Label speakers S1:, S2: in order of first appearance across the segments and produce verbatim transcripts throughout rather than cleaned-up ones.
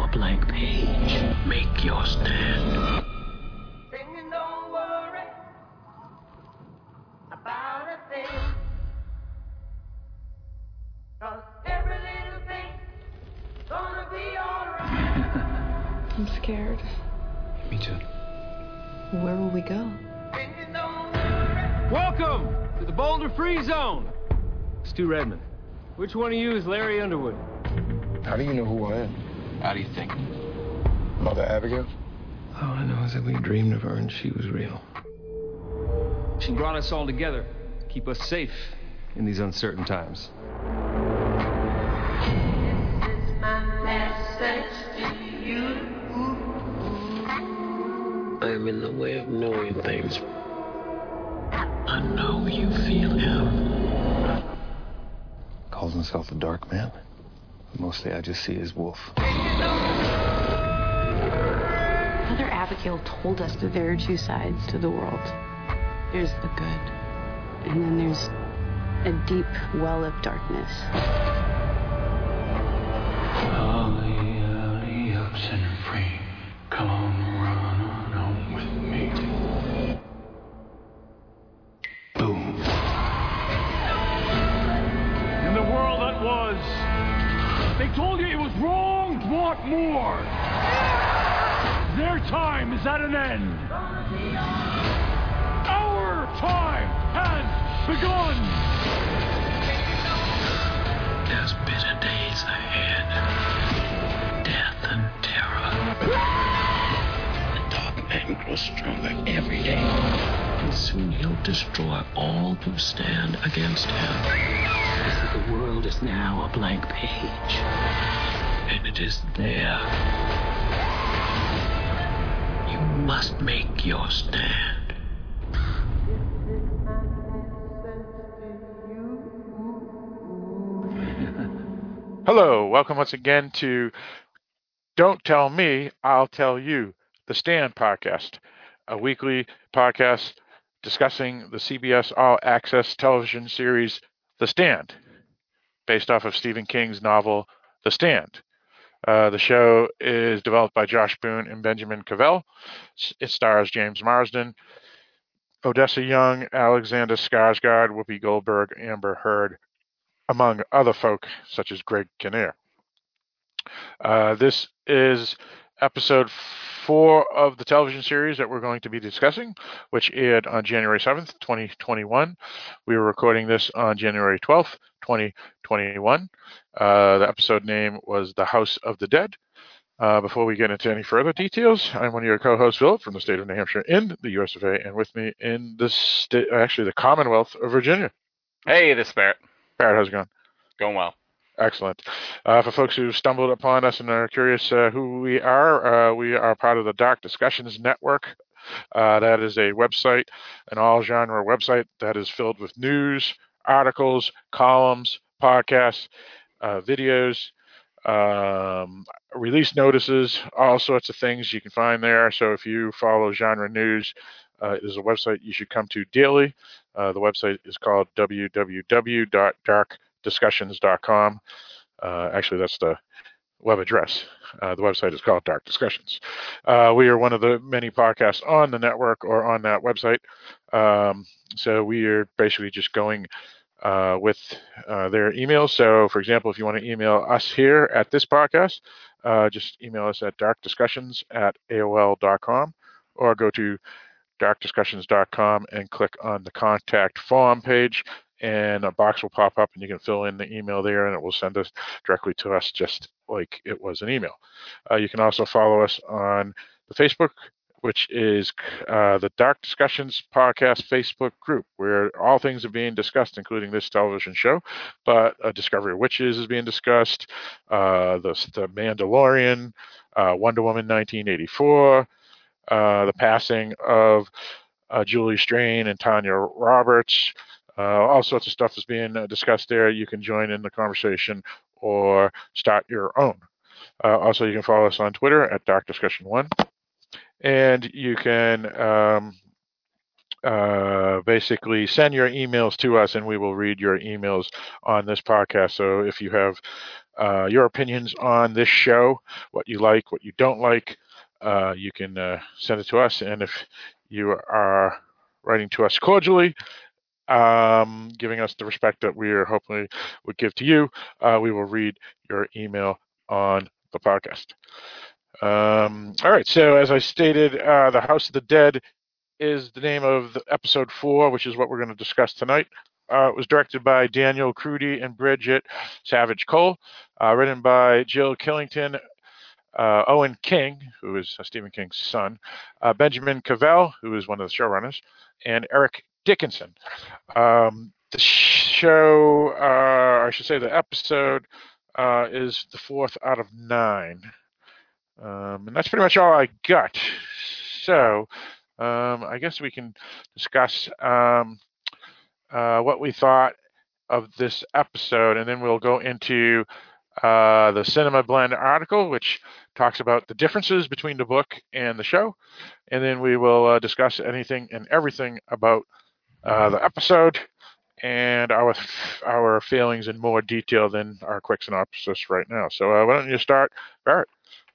S1: now a blank page. Make your stand.
S2: Singing, don't worry about a thing, 'cause every little thing's gonna be alright.
S3: I'm scared.
S4: Me too.
S3: Where will we go?
S2: Singing, don't worry.
S5: Welcome to the Boulder Free Zone. Stu Redmond. Which one of you is Larry Underwood?
S4: How do you know who I am?
S5: How do you think?
S4: Mother Abigail?
S6: All I know is that we dreamed of her and she was real.
S5: She brought us all together to keep us safe in these uncertain times.
S2: This is my message to you.
S1: I'm in the way of knowing things. I know you feel him.
S6: Calls himself a dark man. Mostly I just see his wolf.
S3: Mother Abigail told us that there are two sides to the world. There's the good, and then there's a deep well of darkness.
S7: Ollie, Ollie, up, set her free. Come on, run on home with me. Boom.
S8: In the world that was, they told you it was wrong to want more. Their time is at an end. Our time has begun.
S1: There's bitter days ahead. Death and terror. The dark man grows stronger every day. And soon he'll destroy all who stand against him. The world is now a blank page. And it is there. You must make your stand.
S9: Hello, welcome once again to Don't Tell Me, I'll Tell You, the Stand podcast, a weekly podcast discussing the C B S All Access television series The Stand, based off of Stephen King's novel The Stand. Uh, the show is developed by Josh Boone and Benjamin Cavell. It stars James Marsden, Odessa Young, Alexander Skarsgård, Whoopi Goldberg, Amber Heard, among other folk such as Greg Kinnear. Uh, this is episode four of the television series that we're going to be discussing, which aired on January seventh, twenty twenty-one. We were recording this on January twelfth, twenty twenty-one. Uh, the episode name was The House of the Dead. Uh, before we get into any further details, I'm one of your co-hosts, Philip, from the state of New Hampshire in the U S of A, and with me in the state, actually the Commonwealth of Virginia.
S10: Hey, this is Barrett.
S9: Barrett, how's it going?
S10: Going well.
S9: Excellent. Uh, for folks who stumbled upon us and are curious uh, who we are, uh, we are part of the Dark Discussions Network. Uh, that is a website, an all-genre website that is filled with news, articles, columns, podcasts, uh, videos, um, release notices, all sorts of things you can find there. So if you follow genre news, uh, there's a website you should come to daily. Uh, the website is called w w w dot dark discussions dot com. Uh, actually, that's the web address. Uh, the website is called Dark Discussions. Uh, we are one of the many podcasts on the network or on that website. Um, so we are basically just going uh, with uh, their emails. So, for example, if you want to email us here at this podcast, uh, just email us at darkdiscussions at A O L dot com or go to dark discussions dot com and click on the contact form page, and a box will pop up and you can fill in the email there and it will send us directly to us just like it was an email. Uh, you can also follow us on the Facebook, which is uh, the Dark Discussions Podcast Facebook group, where all things are being discussed, including this television show. But uh, Discovery of Witches is being discussed, uh, the, the Mandalorian, uh, Wonder Woman nineteen eighty-four, uh, the passing of uh, Julie Strain and Tanya Roberts. Uh, all sorts of stuff is being uh, discussed there. You can join in the conversation or start your own. Uh, also, you can follow us on Twitter at Dark Discussion one. And you can um, uh, basically send your emails to us, and we will read your emails on this podcast. So if you have uh, your opinions on this show, what you like, what you don't like, uh, you can uh, send it to us. And if you are writing to us cordially, um, giving us the respect that we are hopefully would give to you, uh, we will read your email on the podcast. Um, all right. So as I stated, uh, The House of the Dead is the name of the episode four, which is what we're going to discuss tonight. Uh, it was directed by Daniel Crudy and Bridget Savage Cole, uh, written by Jill Killington, uh, Owen King, who is uh, Stephen King's son, uh, Benjamin Cavell, who is one of the showrunners, and Eric Dickinson. Um, the show, uh, I should say the episode, uh, is the fourth out of nine. Um, and that's pretty much all I got. So um, I guess we can discuss um, uh, what we thought of this episode, and then we'll go into uh, the Cinema Blend article, which talks about the differences between the book and the show, and then we will uh, discuss anything and everything about uh, the episode and our our feelings in more detail than our quick synopsis right now. So uh, why don't you start, Barrett?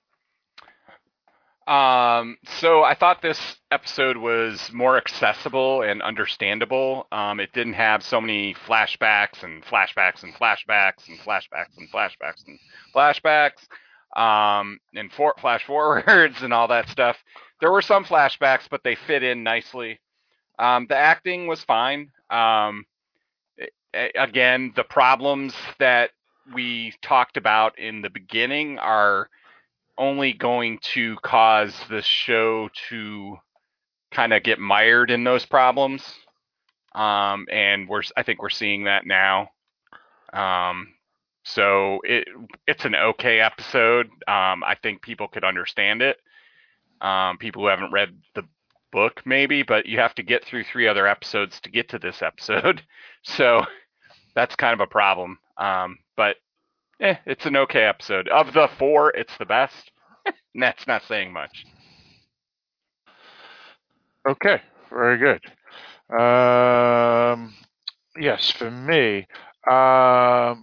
S10: Um, so I thought this episode was more accessible and understandable. Um, it didn't have so many flashbacks and flashbacks and flashbacks and flashbacks and flashbacks and flashbacks, um, and for- flash forwards and all that stuff. There were some flashbacks, but they fit in nicely. Um, the acting was fine. Um, it, again, the problems that we talked about in the beginning are only going to cause the show to kind of get mired in those problems. Um, and we're, I think we're seeing that now. Um, so it, it's an okay episode. Um, I think people could understand it. Um, people who haven't read the book maybe, but you have to get through three other episodes to get to this episode. So that's kind of a problem. Um, but eh, it's an okay episode. Of the four, it's the best. And that's not saying much.
S9: Okay, very good. Um, yes, for me, um,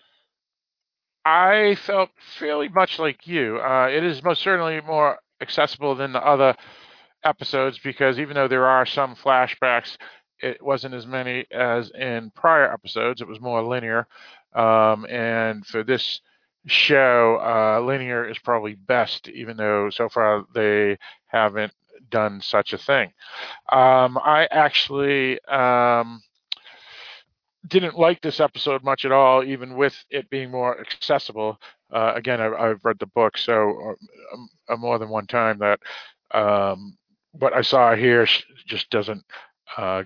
S9: I felt fairly much like you. Uh, it is most certainly more accessible than the other episodes because even though there are some flashbacks, it wasn't as many as in prior episodes. It was more linear. Um, and for this show, uh, linear is probably best, even though so far they haven't done such a thing. Um, I actually um, didn't like this episode much at all, even with it being more accessible. Uh, again, I, I've read the book so uh, more than one time that um, what I saw here just doesn't, uh,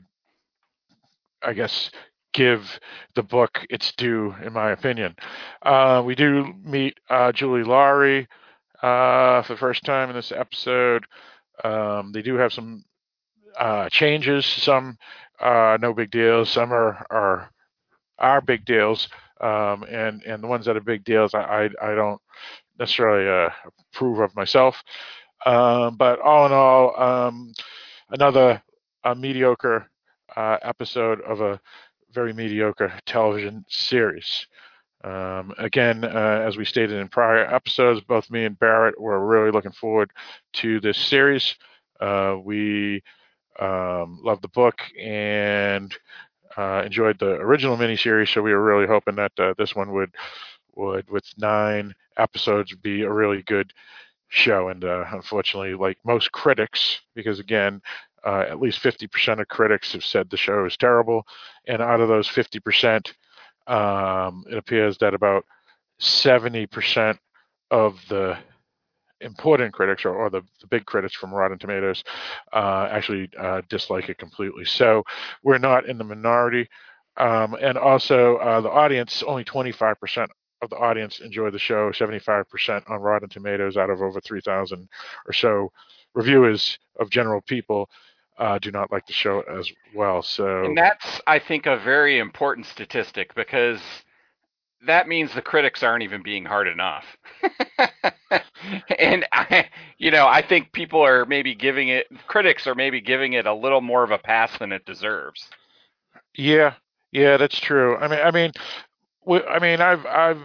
S9: I guess, give the book its due, in my opinion. Uh, we do meet uh, Julie Laurie uh, for the first time in this episode. Um, they do have some uh, changes, some uh, no big deals, some are are, are big deals, um, and and the ones that are big deals, I I, I don't necessarily uh, approve of myself. Um, but all in all, um, another a mediocre uh, episode of a very mediocre television series. Um, again, uh, as we stated in prior episodes, both me and Barrett were really looking forward to this series. Uh, we um, loved the book and uh, enjoyed the original miniseries, so we were really hoping that uh, this one would, would, with nine episodes, be a really good show. And uh, unfortunately, like most critics, because again, uh, at least fifty percent of critics have said the show is terrible, and out of those fifty percent, um, it appears that about seventy percent of the important critics, or, or the, the big critics from Rotten Tomatoes, uh, actually uh, dislike it completely. So we're not in the minority. Um, and also, uh, the audience, only twenty-five percent of the audience enjoy the show, seventy-five percent on Rotten Tomatoes out of over three thousand or so reviewers of general people uh, do not like the show as well. So,
S10: and that's, I think, a very important statistic, because that means the critics aren't even being hard enough. and I, you know, I think people are maybe giving it, critics are maybe giving it a little more of a pass than it deserves.
S9: Yeah, yeah, that's true. I mean, I mean, we, I mean, I've, I've,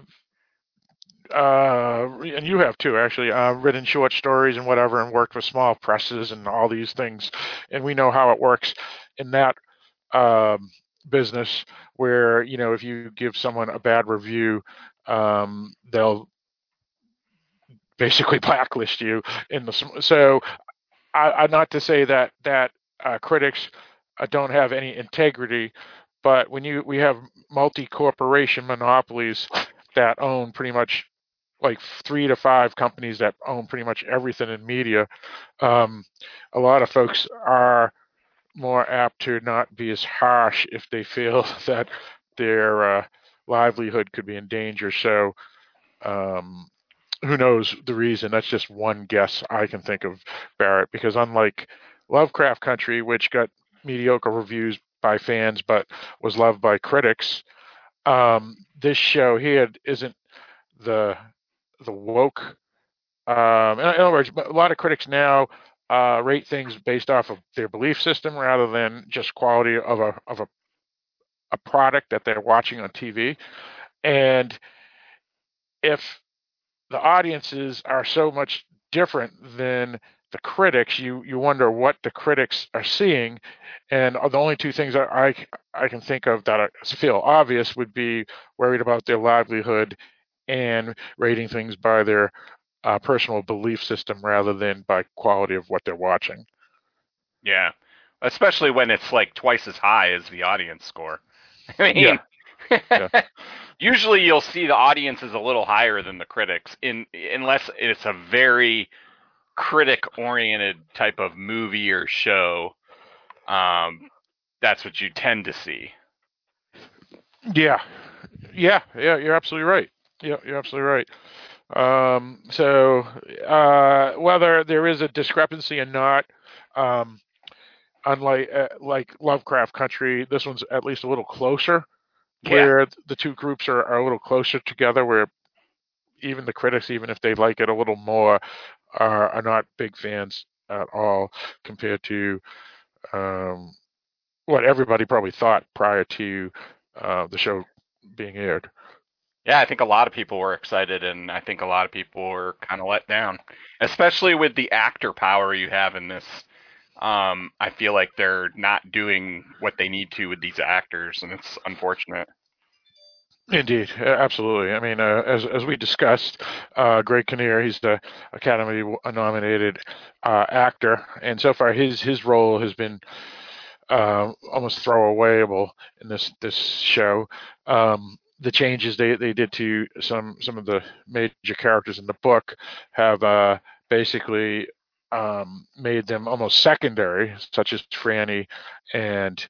S9: uh, and you have too, actually, uh, written short stories and whatever, and worked with small presses and all these things, and we know how it works in that um, business, where you know if you give someone a bad review, um, they'll basically blacklist you in the. So, I, I not to say that that uh, critics uh, don't have any integrity, but when you we have multi-corporation monopolies that own pretty much like three to five companies that own pretty much everything in media, um, a lot of folks are more apt to not be as harsh if they feel that their uh, livelihood could be in danger. So, um, who knows the reason? That's just one guess I can think of, Barrett, because unlike Lovecraft Country, which got mediocre reviews by fans but was loved by critics, um, this show here isn't the the woke. Um, in, in other words, a lot of critics now uh, rate things based off of their belief system rather than just quality of a of a, a product that they're watching on T V. And if the audiences are so much different than the critics, you you wonder what the critics are seeing, and the only two things that I I can think of that I feel obvious would be worried about their livelihood and rating things by their uh, personal belief system rather than by quality of what they're watching.
S10: Yeah, especially when it's like twice as high as the audience score. I mean,
S9: yeah. Yeah.
S10: Usually you'll see the audience is a little higher than the critics, in unless it's a very critic-oriented type of movie or show. Um, that's what you tend to see.
S9: Yeah, yeah, yeah. You're absolutely right. Yeah, you're absolutely right. Um, so uh, whether there is a discrepancy or not, um, unlike uh, like Lovecraft Country, this one's at least a little closer,
S10: Yeah.
S9: where the two groups are, are a little closer together. Where even the critics, even if they like it a little more, are, are not big fans at all compared to um, what everybody probably thought prior to uh, the show being aired.
S10: Yeah, I think a lot of people were excited, and I think a lot of people were kind of let down, especially with the actor power you have in this. Um, I feel like they're not doing what they need to with these actors, and it's unfortunate.
S9: Indeed, absolutely. I mean, uh, as as we discussed, uh, Greg Kinnear, he's the Academy nominated uh, actor, and so far his his role has been uh, almost throwawayable in this this show. Um, the changes they, they did to some some of the major characters in the book have uh, basically um, made them almost secondary, such as Franny and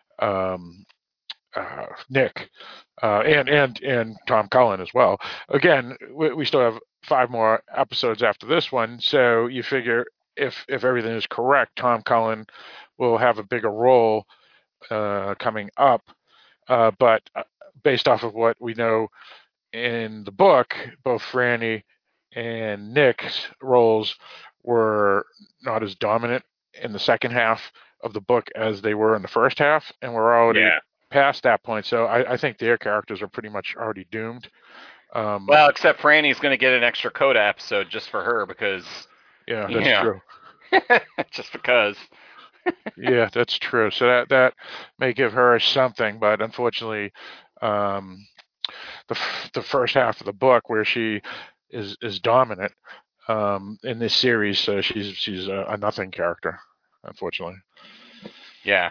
S9: um, uh, Nick, uh, and and and Tom Cullen as well. Again, we, we still have five more episodes after this one, so you figure if if everything is correct, Tom Cullen will have a bigger role uh, coming up. Uh, but uh, based off of what we know in the book, both Franny and Nick's roles were not as dominant in the second half of the book as they were in the first half, and we're already
S10: Yeah.
S9: past that point. So I, I think their characters are pretty much already doomed. Um,
S10: Well, except Franny's going to get an extra Coda episode just for her because.
S9: yeah, that's
S10: Yeah.
S9: true.
S10: Just because.
S9: Yeah, that's true. So that that may give her something, but unfortunately, um, the f- the first half of the book where she is is dominant um, in this series, so she's she's a, a nothing character, unfortunately.
S10: Yeah.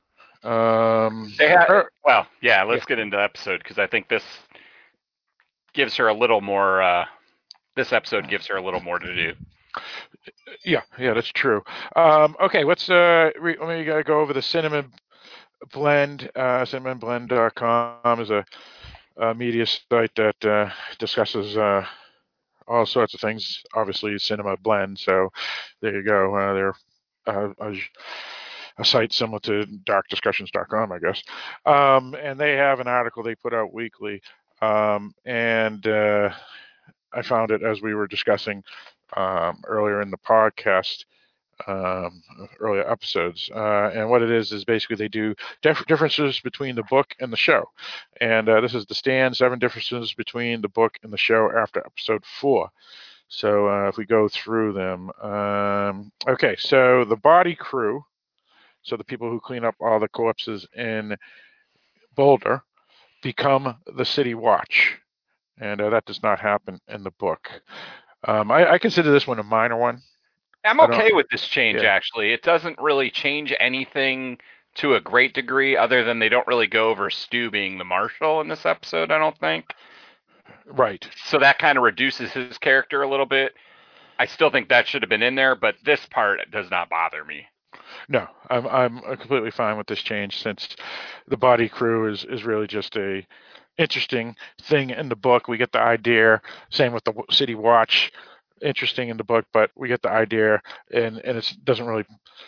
S9: Um,
S10: They had,
S9: her,
S10: well, yeah. Let's get into the episode because I think this gives her a little more. Uh, this episode gives her a little more to do.
S9: Yeah, yeah, that's true. Um, okay, let's uh, re- let me uh, go over the Cinnamon Blend. Uh, cinnamon blend dot com is a, a media site that uh, discusses uh, all sorts of things. Obviously, cinema blend. So there you go. Uh, they're uh, a, a site similar to dark discussions dot com, I guess. Um, and they have an article they put out weekly. Um, and uh, I found it as we were discussing um, earlier in the podcast, um, earlier episodes. Uh, and what it is is basically they do dif- differences between the book and the show. And uh, this is the stand, seven differences between the book and the show after episode four. So uh, if we go through them, um, okay. So the body crew, so the people who clean up all the corpses in Boulder, become the City Watch, and uh, that does not happen in the book. Um, I, I consider this one a minor one.
S10: I'm
S9: I don't-
S10: okay with this change,
S9: yeah.
S10: actually. It doesn't really change anything to a great degree, other than they don't really go over Stu being the marshal in this episode, I don't think.
S9: Right.
S10: So that kind of reduces his character a little bit. I still think that should have been in there, but this part does not bother me.
S9: No, I'm I'm completely fine with this change, since the body crew is, is really just a interesting thing in the book. We get the idea. Same with the City Watch, interesting in the book, but we get the idea, and and it doesn't really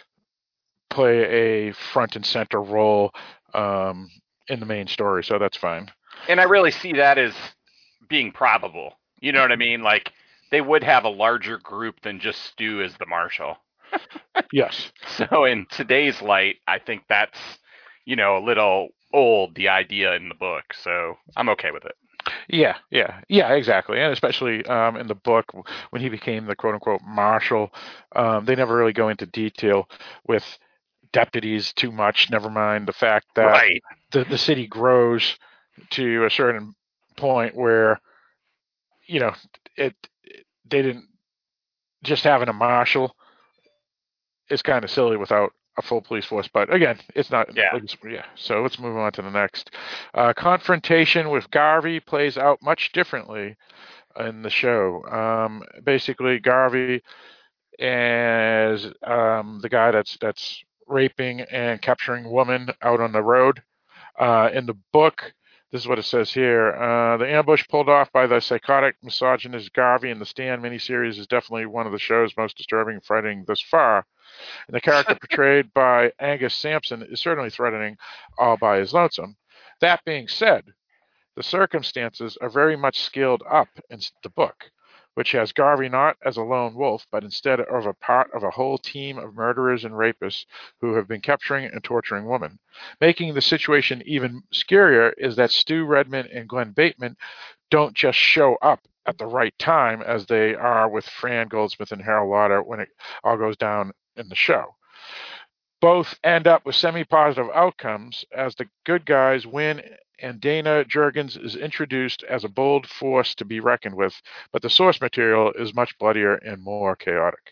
S9: play a front and center role um, in the main story, so that's fine.
S10: And I really see that as being probable. You know what I mean? Like, they would have a larger group than just Stu as the marshal.
S9: Yes.
S10: So in today's light, I think that's, you know, a little old, the idea in the book. So I'm okay with it.
S9: Yeah, yeah, yeah, exactly. And especially um, in the book, when he became the quote-unquote marshal, um, they never really go into detail with deputies too much, never mind the fact that
S10: Right.
S9: the, the city grows to a certain point where, you know, it they didn't just having a marshal is kind of silly without a full police force. But again, it's not.
S10: Yeah.
S9: Yeah. So let's move on to the next. Uh, confrontation with Garvey plays out much differently in the show. Um, basically, Garvey is um, the guy that's that's raping and capturing women out on the road. Uh, in the book, this is what it says here. Uh, the ambush pulled off by the psychotic misogynist Garvey in the Stand miniseries is definitely one of the show's most disturbing and frightening thus far. And the character portrayed by Angus Sampson is certainly threatening all by his lonesome. That being said, the circumstances are very much scaled up in the book, which has Garvey not as a lone wolf, but instead of a part of a whole team of murderers and rapists who have been capturing and torturing women. Making the situation even scarier is that Stu Redman and Glenn Bateman don't just show up at the right time as they are with Fran Goldsmith and Harold Lauder when it all goes down in the show. Both end up with semi-positive outcomes as the good guys win and Dana Jurgens is introduced as a bold force to be reckoned with, but the source material is much bloodier and more chaotic.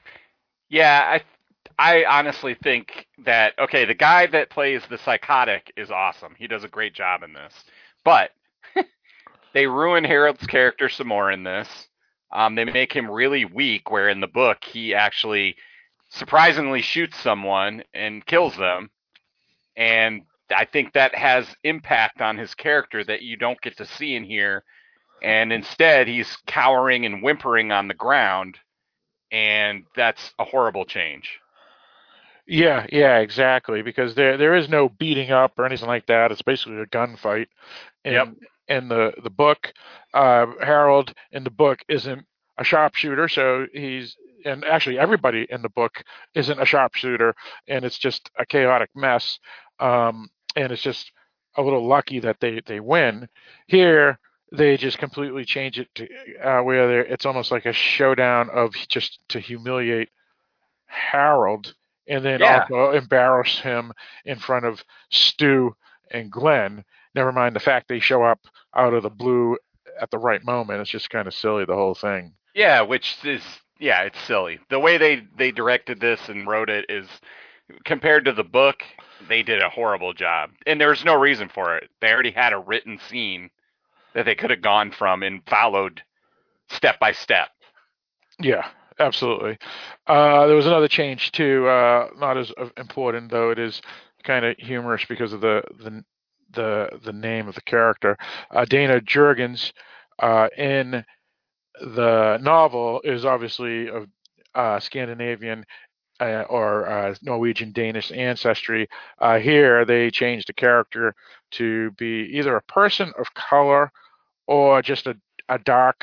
S10: Yeah, I I honestly think that, okay, the guy that plays the psychotic is awesome. He does a great job in this. But they ruin Harold's character some more in this. Um, they make him really weak, where in the book he actually surprisingly shoots someone and kills them. And I think that has impact on his character that you don't get to see in here. And instead, he's cowering and whimpering on the ground. And that's a horrible change.
S9: Yeah, yeah, exactly. Because there there is no beating up or anything like that. It's basically a gunfight. In,
S10: Yep.
S9: in the, the book, uh, Harold in the book isn't a sharpshooter, so he's and actually everybody in the book isn't a sharpshooter, and it's just a chaotic mess. Um, and it's just a little lucky that they, they win. Here, they just completely change it to uh, where it's almost like a showdown of just to humiliate Harold and then
S10: Yeah.
S9: also embarrass him in front of Stu and Glenn. Never mind the fact they show up out of the blue at the right moment. It's just kind of silly, the whole thing.
S10: Yeah, which is, yeah, it's silly. The way they, they directed this and wrote it is, compared to the book, they did a horrible job. And there's no reason for it. They already had a written scene that they could have gone from and followed step by step.
S9: Yeah, absolutely. Uh, there was another change too, uh, not as important, though it is kind of humorous because of the the the, the name of the character. Uh, Dana Jurgens uh, in the novel is obviously of uh, Scandinavian uh, or uh, Norwegian Danish ancestry. Uh, here, they changed the character to be either a person of color or just a, a dark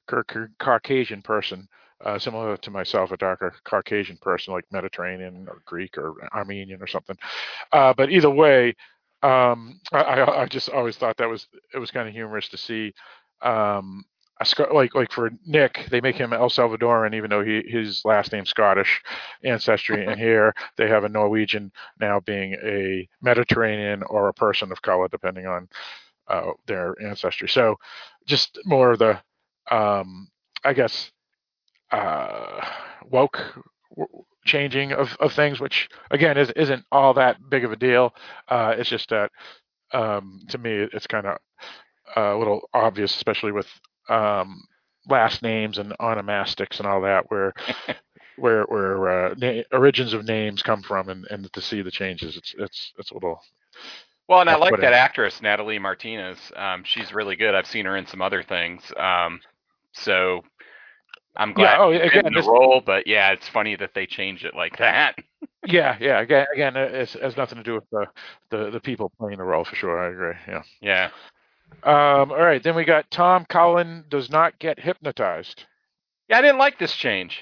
S9: darker Caucasian person, uh, similar to myself, a darker Caucasian person like Mediterranean or Greek or Armenian or something. Uh, but either way, um, I, I, I just always thought that was it was kind of humorous to see. Um, a, Sc- like like for Nick, they make him El Salvadoran, even though he his last name's Scottish ancestry, and here they have a Norwegian now being a Mediterranean or a person of color, depending on uh, their ancestry. So just more of the, um, I guess, uh, woke w- changing of, of things, which again is, isn't all that big of a deal. Uh, it's just that um, to me it's kind of a little obvious, especially with um, last names and onomastics and all that, where where where uh, na- origins of names come from, and, and to see the changes, it's it's it's a little.
S10: Well, and I like
S9: off-putting.
S10: that actress, Natalie Martinez. Um, she's really good. I've seen her in some other things. Um, so I'm glad
S9: Yeah. Oh,
S10: she's
S9: again,
S10: in the
S9: this,
S10: role, but yeah, it's funny that they changed it like that.
S9: yeah, yeah. Again, again, it has nothing to do with the, the the people playing the role for sure. I agree. Yeah.
S10: Yeah.
S9: Um. All right. Then we got Tom Cullen does not get hypnotized.
S10: Yeah, I didn't like this change.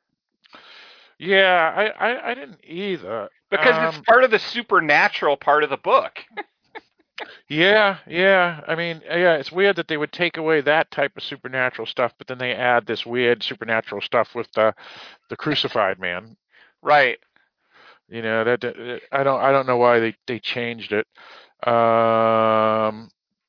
S9: Yeah, I I, I didn't either.
S10: Because
S9: um,
S10: it's part of the supernatural part of the book.
S9: Yeah, yeah. I mean, yeah, it's weird that they would take away that type of supernatural stuff, but then they add this weird supernatural stuff with the the crucified man.
S10: Right.
S9: You know, that, that I don't I don't know why they, they changed it. Um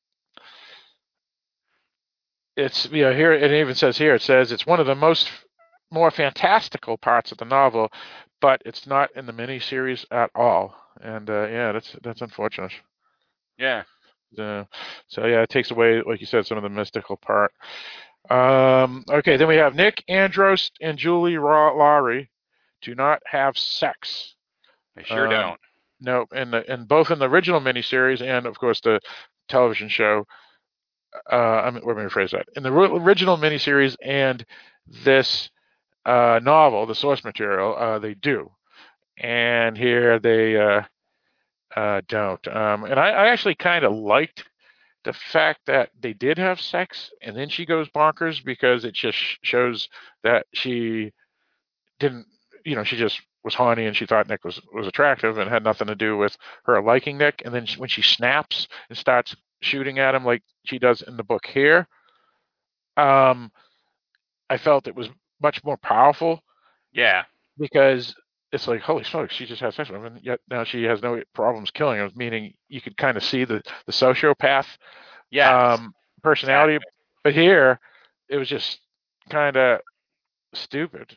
S9: it's you know here it even says here it says it's one of the most more fantastical parts of the novel, but it's not in the miniseries at all. And uh, yeah, that's that's unfortunate.
S10: Yeah.
S9: Uh, so yeah, it takes away, like you said, some of the mystical part. Um, okay, then we have Nick Andros and Julie Ra- Lowry do not have sex.
S10: They sure
S9: um,
S10: don't.
S9: No, in the in both in the original miniseries and of course the television show. Uh, I mean, let me rephrase that. In the ri- original miniseries and this uh, novel, the source material, uh, they do, and here they uh, uh, don't. Um, and I, I actually kind of liked the fact that they did have sex, and then she goes bonkers because it just shows that she didn't, you know, she just was horny and she thought Nick was, was attractive and had nothing to do with her liking Nick. And then when she snaps and starts shooting at him like she does in the book here, um, I felt it was much more powerful.
S10: Yeah.
S9: Because it's like, holy smokes, she just had sex with him, and yet now she has no problems killing him, meaning you could kind of see the, the sociopath
S10: yes.
S9: um, personality.
S10: Exactly.
S9: But here, it was just kind of stupid.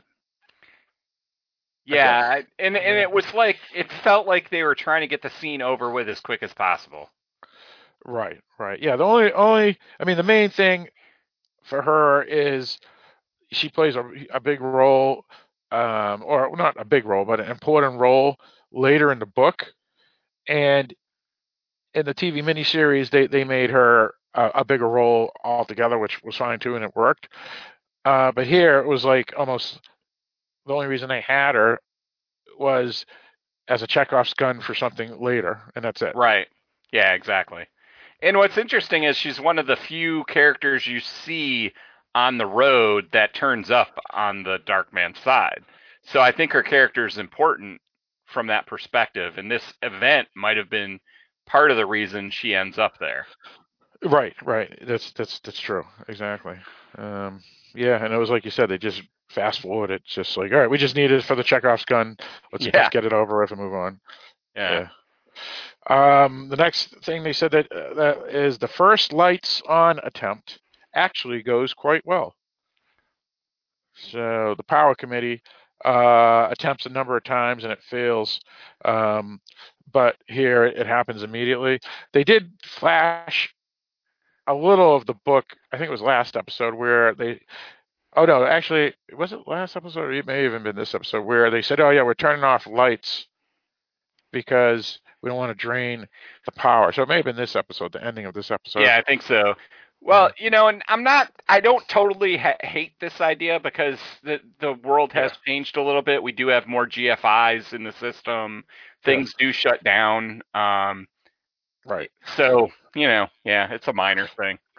S10: Yeah, and and it was like it felt like they were trying to get the scene over with as quick as possible.
S9: Right, right. Yeah, the only only I mean the main thing for her is she plays a, a big role, um, or not a big role, but an important role later in the book. And in the T V miniseries, they they made her a, a bigger role altogether, which was fine too, and it worked. Uh, but here it was like almost the only reason they had her was as a Chekhov's gun for something later, and that's it.
S10: Right. Yeah, exactly. And what's interesting is she's one of the few characters you see on the road that turns up on the Darkman's side. So I think her character is important from that perspective, and this event might have been part of the reason she ends up there.
S9: Right, right. That's that's that's true. Exactly. Um, yeah, and it was like you said, they just fast forward it. Just like, all right, we just need it for the Chekhov's gun. Let's
S10: Yeah.
S9: let's get it over with and move on.
S10: Yeah.
S9: Yeah. Um, the next thing they said that uh, that is the first lights on attempt actually goes quite well. So the power committee uh, attempts a number of times and it fails, um, but here it happens immediately. They did flash a little of the book. I think it was last episode where they. Oh no, actually, was it last episode? Or it may have even been this episode where they said, "Oh yeah, we're turning off lights because we don't want to drain the power." So it may have been this episode, the ending of this episode.
S10: Yeah, I think so. Well, you know, and I'm not, I don't totally ha- hate this idea because the the world has yeah. changed a little bit. We do have more G F Is in the system. Things yeah. do shut down. Um,
S9: right.
S10: So, you know, yeah, it's a minor thing.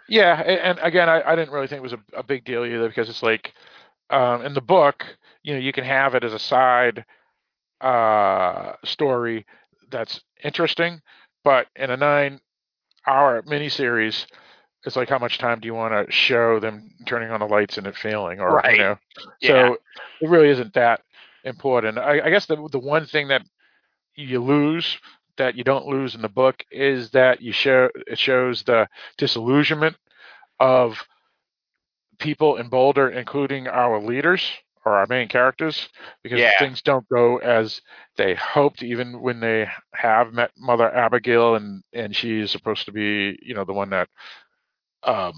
S9: Yeah, and, and again, I, I didn't really think it was a, a big deal either because it's like um, in the book, you know, you can have it as a side uh, story that's interesting, but in a nine-hour miniseries, it's like how much time do you want to show them turning on the lights and it failing, or you
S10: Right.
S9: know?
S10: Yeah.
S9: So it really isn't that important. I, I guess the the one thing that you lose that you don't lose in the book is that you show it shows the disillusionment of people in Boulder, including our leaders or our main characters, because
S10: Yeah.
S9: things don't go as they hoped, even when they have met Mother Abigail, and and she's supposed to be, you know, the one that, um,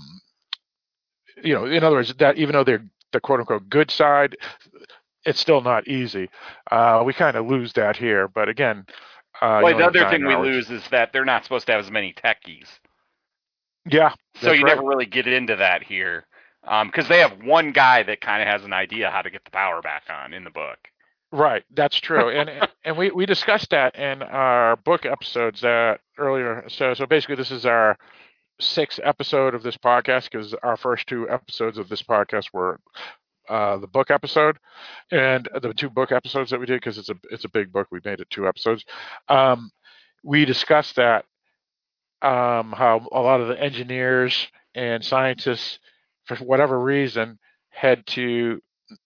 S9: you know, in other words, that even though they're the quote unquote good side, it's still not easy. Uh, we kind of lose that here, but again, uh, you
S10: Well,
S9: only
S10: the
S9: have
S10: other
S9: nine
S10: thing we
S9: hours.
S10: lose is that they're not supposed to have as many techies.
S9: Yeah,
S10: So
S9: that's
S10: you
S9: right.
S10: never really get into that here. Because they have one guy that kind of has an idea how to get the power back on in the book.
S9: Right, that's true, and and we, we discussed that in our book episodes that earlier. So so basically, this is our sixth episode of this podcast because our first two episodes of this podcast were uh, the book episode, and the two book episodes that we did because it's a it's a big book. We made it two episodes. Um, we discussed that um, how a lot of the engineers and scientists, for whatever reason, head to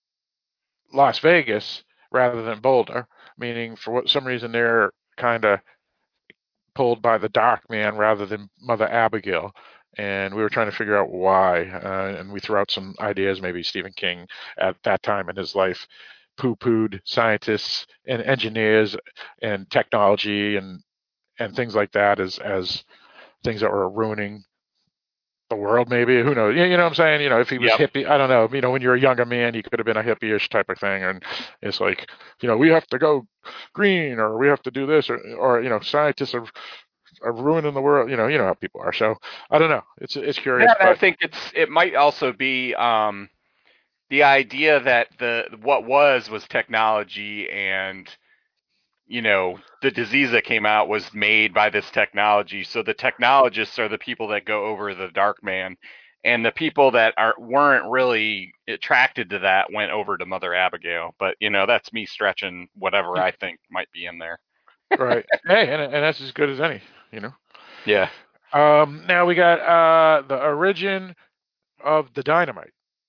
S9: Las Vegas rather than Boulder, meaning for what, some reason they're kind of pulled by the Dark Man rather than Mother Abigail. And we were trying to figure out why. Uh, and we threw out some ideas. Maybe Stephen King at that time in his life poo-pooed scientists and engineers and technology and, and things like that as, as things that were ruining the world, maybe. Who knows? You, you know what I'm saying? You know, if he was
S10: Yep.
S9: hippie, I don't know. You know, when you're a younger man, he could have been a hippie-ish type of thing. And it's like, you know, we have to go green, or we have to do this, or, or you know, scientists are are ruining the world. You know, you know how people are. So I don't know. It's it's curious,
S10: Yeah, and I
S9: but
S10: think it's it might also be um, the idea that the what was was technology, and you know the disease that came out was made by this technology. So the technologists are the people that go over the Dark Man, and the people that are weren't really attracted to that went over to Mother Abigail. But you know that's me stretching whatever I think might be in there.
S9: right. Hey, and and that's as good as any. You know.
S10: Yeah.
S9: Um. Now we got uh the origin of the dynamite.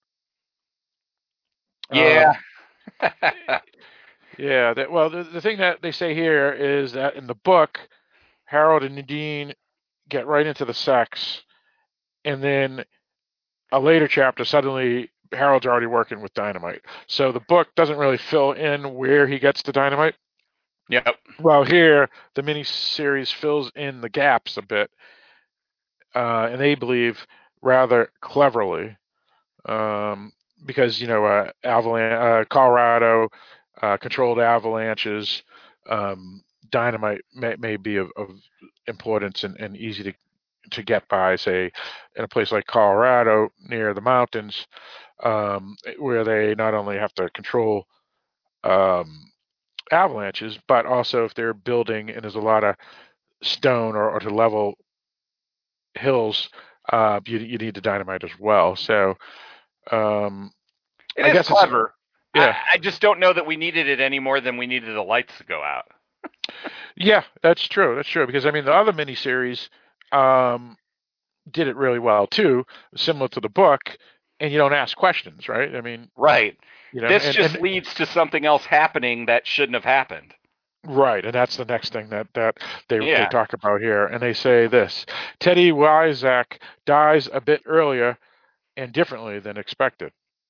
S10: Yeah.
S9: Um, yeah. That, well, the, the thing that they say here is that in the book, Harold and Nadine get right into the sex, and then a later chapter, suddenly Harold's already working with dynamite. So the book doesn't really fill in where he gets the dynamite.
S10: Yep.
S9: Well, here the miniseries fills in the gaps a bit, uh, and they believe rather cleverly, um, because you know, uh, avalan- uh, Colorado, uh, controlled avalanches, um, dynamite may, may be of, of importance and, and easy to to get by, say, in a place like Colorado near the mountains, um, where they not only have to control um, avalanches, but also if they're building and there's a lot of stone or, or to level hills, uh, you, you need the dynamite as well. So um,
S10: It
S9: I
S10: is
S9: guess it's
S10: clever.
S9: yeah,
S10: I, I just don't know that we needed it any more than we needed the lights to go out.
S9: yeah, that's true. That's true because I mean the other miniseries um, did it really well too, similar to the book, and you don't ask questions, right? I mean,
S10: Right.
S9: you know,
S10: This
S9: and,
S10: just
S9: and
S10: leads to something else happening that shouldn't have happened.
S9: right, and that's the next thing that that they they
S10: Yeah.
S9: talk about here, and they say this: Teddy Wyzak dies a bit earlier and differently than expected,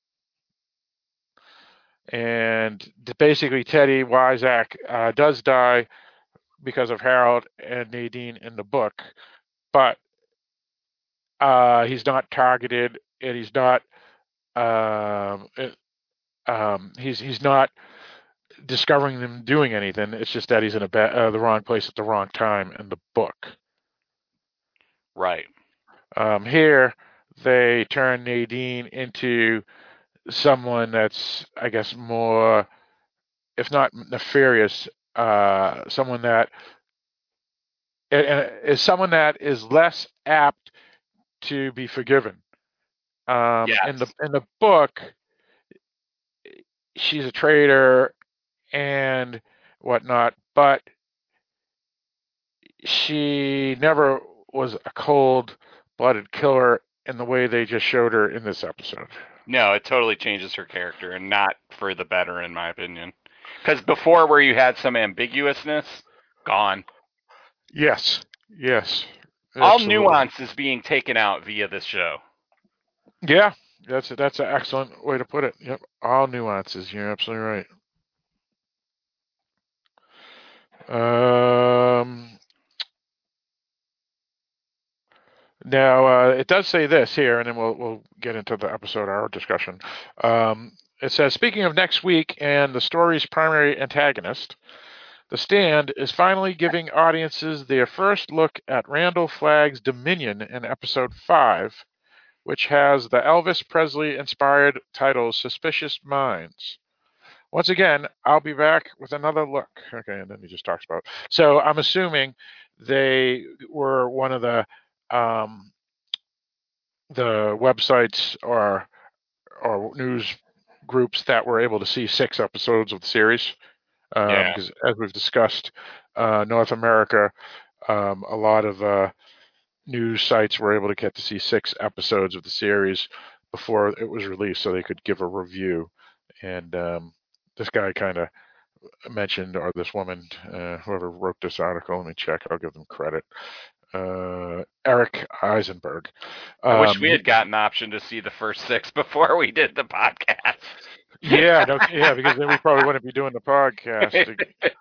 S9: and th- basically Teddy Wyzak uh, does die because of Harold and Nadine in the book, but uh, he's not targeted, and he's not um, it- um, he's he's not discovering them doing anything. It's just that he's in a ba- uh, the wrong place at the wrong time in the book.
S10: Right.
S9: Um, here, they turn Nadine into someone that's, I guess, more, if not nefarious, uh, someone that and- and is someone that is less apt to be forgiven. Um,
S10: Yes.
S9: In the in the book, she's a traitor and whatnot, but she never was a cold-blooded killer in the way they just showed her in this episode.
S10: No, it totally changes her character, and not for the better, in my opinion. Because before, where you had some ambiguousness, gone.
S9: Yes, yes.
S10: All
S9: absolutely.
S10: nuance is being taken out via this show.
S9: Yeah, that's a, that's an excellent way to put it. Yep, all nuances. You're absolutely right. Um, now uh, it does say this here, and then we'll we'll get into the episode, our discussion. Um, it says, speaking of next week and the story's primary antagonist, The Stand is finally giving audiences their first look at Randall Flagg's Dominion in episode five, which has the Elvis Presley-inspired title Suspicious Minds. Once again, I'll be back with another look. Okay, and then he just talks about. So I'm assuming they were one of the um, the websites or or news groups that were able to see six episodes of the series. Um,
S10: Yeah.
S9: Because as we've discussed, uh, North America, um, a lot of uh, news sites were able to get to see six episodes of the series before it was released, so they could give a review. And um, this guy kind of mentioned, or this woman, uh, whoever wrote this article, let me check, I'll give them credit. Uh, Eric Eisenberg. Um,
S10: I wish we had gotten the option to see the first six before we did the podcast.
S9: Yeah, no, yeah, because then we probably wouldn't be doing the podcast.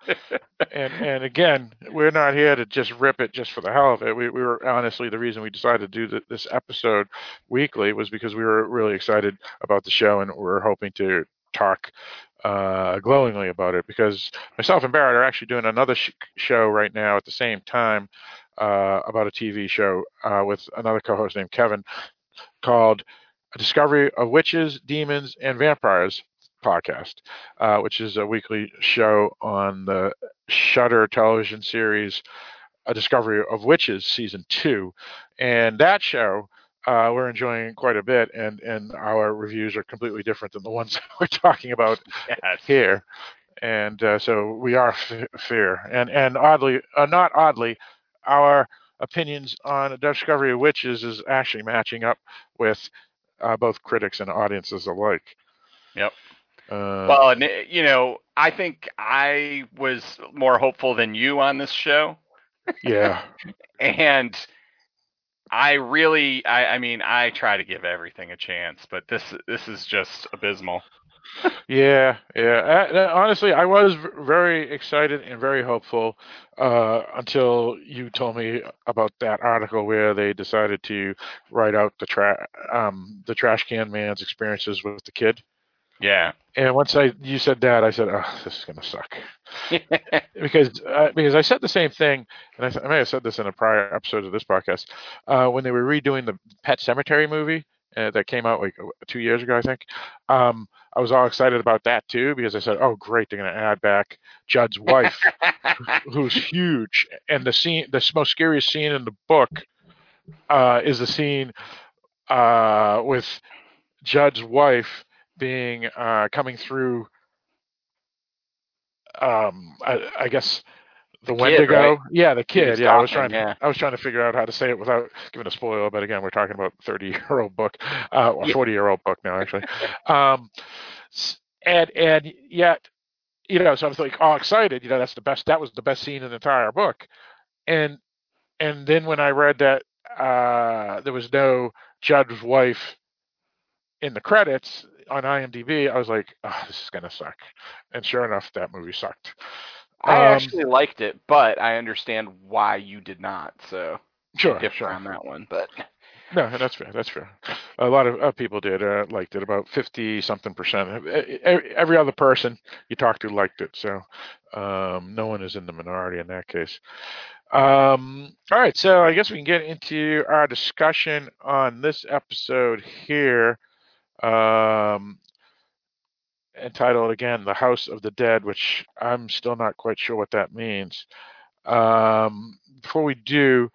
S9: And and again, we're not here to just rip it just for the hell of it. We we were honestly, the reason we decided to do the, this episode weekly was because we were really excited about the show, and we're hoping to talk uh, glowingly about it. Because myself and Barrett are actually doing another sh- show right now at the same time uh, about a T V show uh, with another co-host named Kevin called A Discovery of Witches, Demons, and Vampires podcast, uh, which is a weekly show on the Shudder television series A Discovery of Witches season two. And that show uh, we're enjoying quite a bit, and, and our reviews are completely different than the ones we're talking about
S10: Yes.
S9: here. And uh, so we are f- fair. And, and oddly, uh, not oddly, our opinions on A Discovery of Witches is actually matching up with uh, both critics and audiences alike.
S10: Yep.
S9: Uh,
S10: Well, and it- you know, I think I was more hopeful than you on this show,
S9: yeah.
S10: and I really, I, I mean, I try to give everything a chance, but this this is just abysmal.
S9: Yeah, yeah. Uh, honestly, I was v- very excited and very hopeful uh, until you told me about that article where they decided to write out the tra- um, the trash can man's experiences with the kid.
S10: Yeah.
S9: And once I you said that, I said, "Oh, this is gonna suck," because uh, because I said the same thing, and I, th- I may have said this in a prior episode of this podcast uh, when they were redoing the Pet Cemetery movie uh, that came out like two years ago, I think. Um, I was all excited about that too because I said, "Oh, great! They're going to add back Judd's wife, who's huge." And the scene, the most scariest scene in the book, uh, is the scene uh, with Judd's wife being uh, coming through. Um, I, I guess the
S10: Kid,
S9: Wendigo.
S10: right?
S9: Yeah, the
S10: He
S9: kid.
S10: was
S9: Yeah, I was
S10: talking,
S9: trying.
S10: yeah.
S9: I was trying to figure out how to say it without giving a spoiler. But again, we're talking about thirty-year-old book, uh, or
S10: Yeah.
S9: forty-year-old book now, actually. um, s- and and yet, you know, so I was like all excited. You know, that's the best. That was the best scene in the entire book. And and then when I read that uh, there was no Judd's wife in the credits on IMDb, I was like, oh, this is gonna suck. And sure enough, that movie sucked.
S10: I
S9: Um,
S10: actually liked it, but I understand why you did not. So
S9: Sure,
S10: we differ
S9: sure.
S10: on that one, but
S9: No, that's fair. That's fair. A lot of uh, people did uh, liked it. About fifty something percent. E- e- Every other person you talked to liked it. So um, no one is in the minority in that case. Um, all right. So I guess we can get into our discussion on this episode here, um, entitled again "The House of the Dead," which I'm still not quite sure what that means. Um, before we do.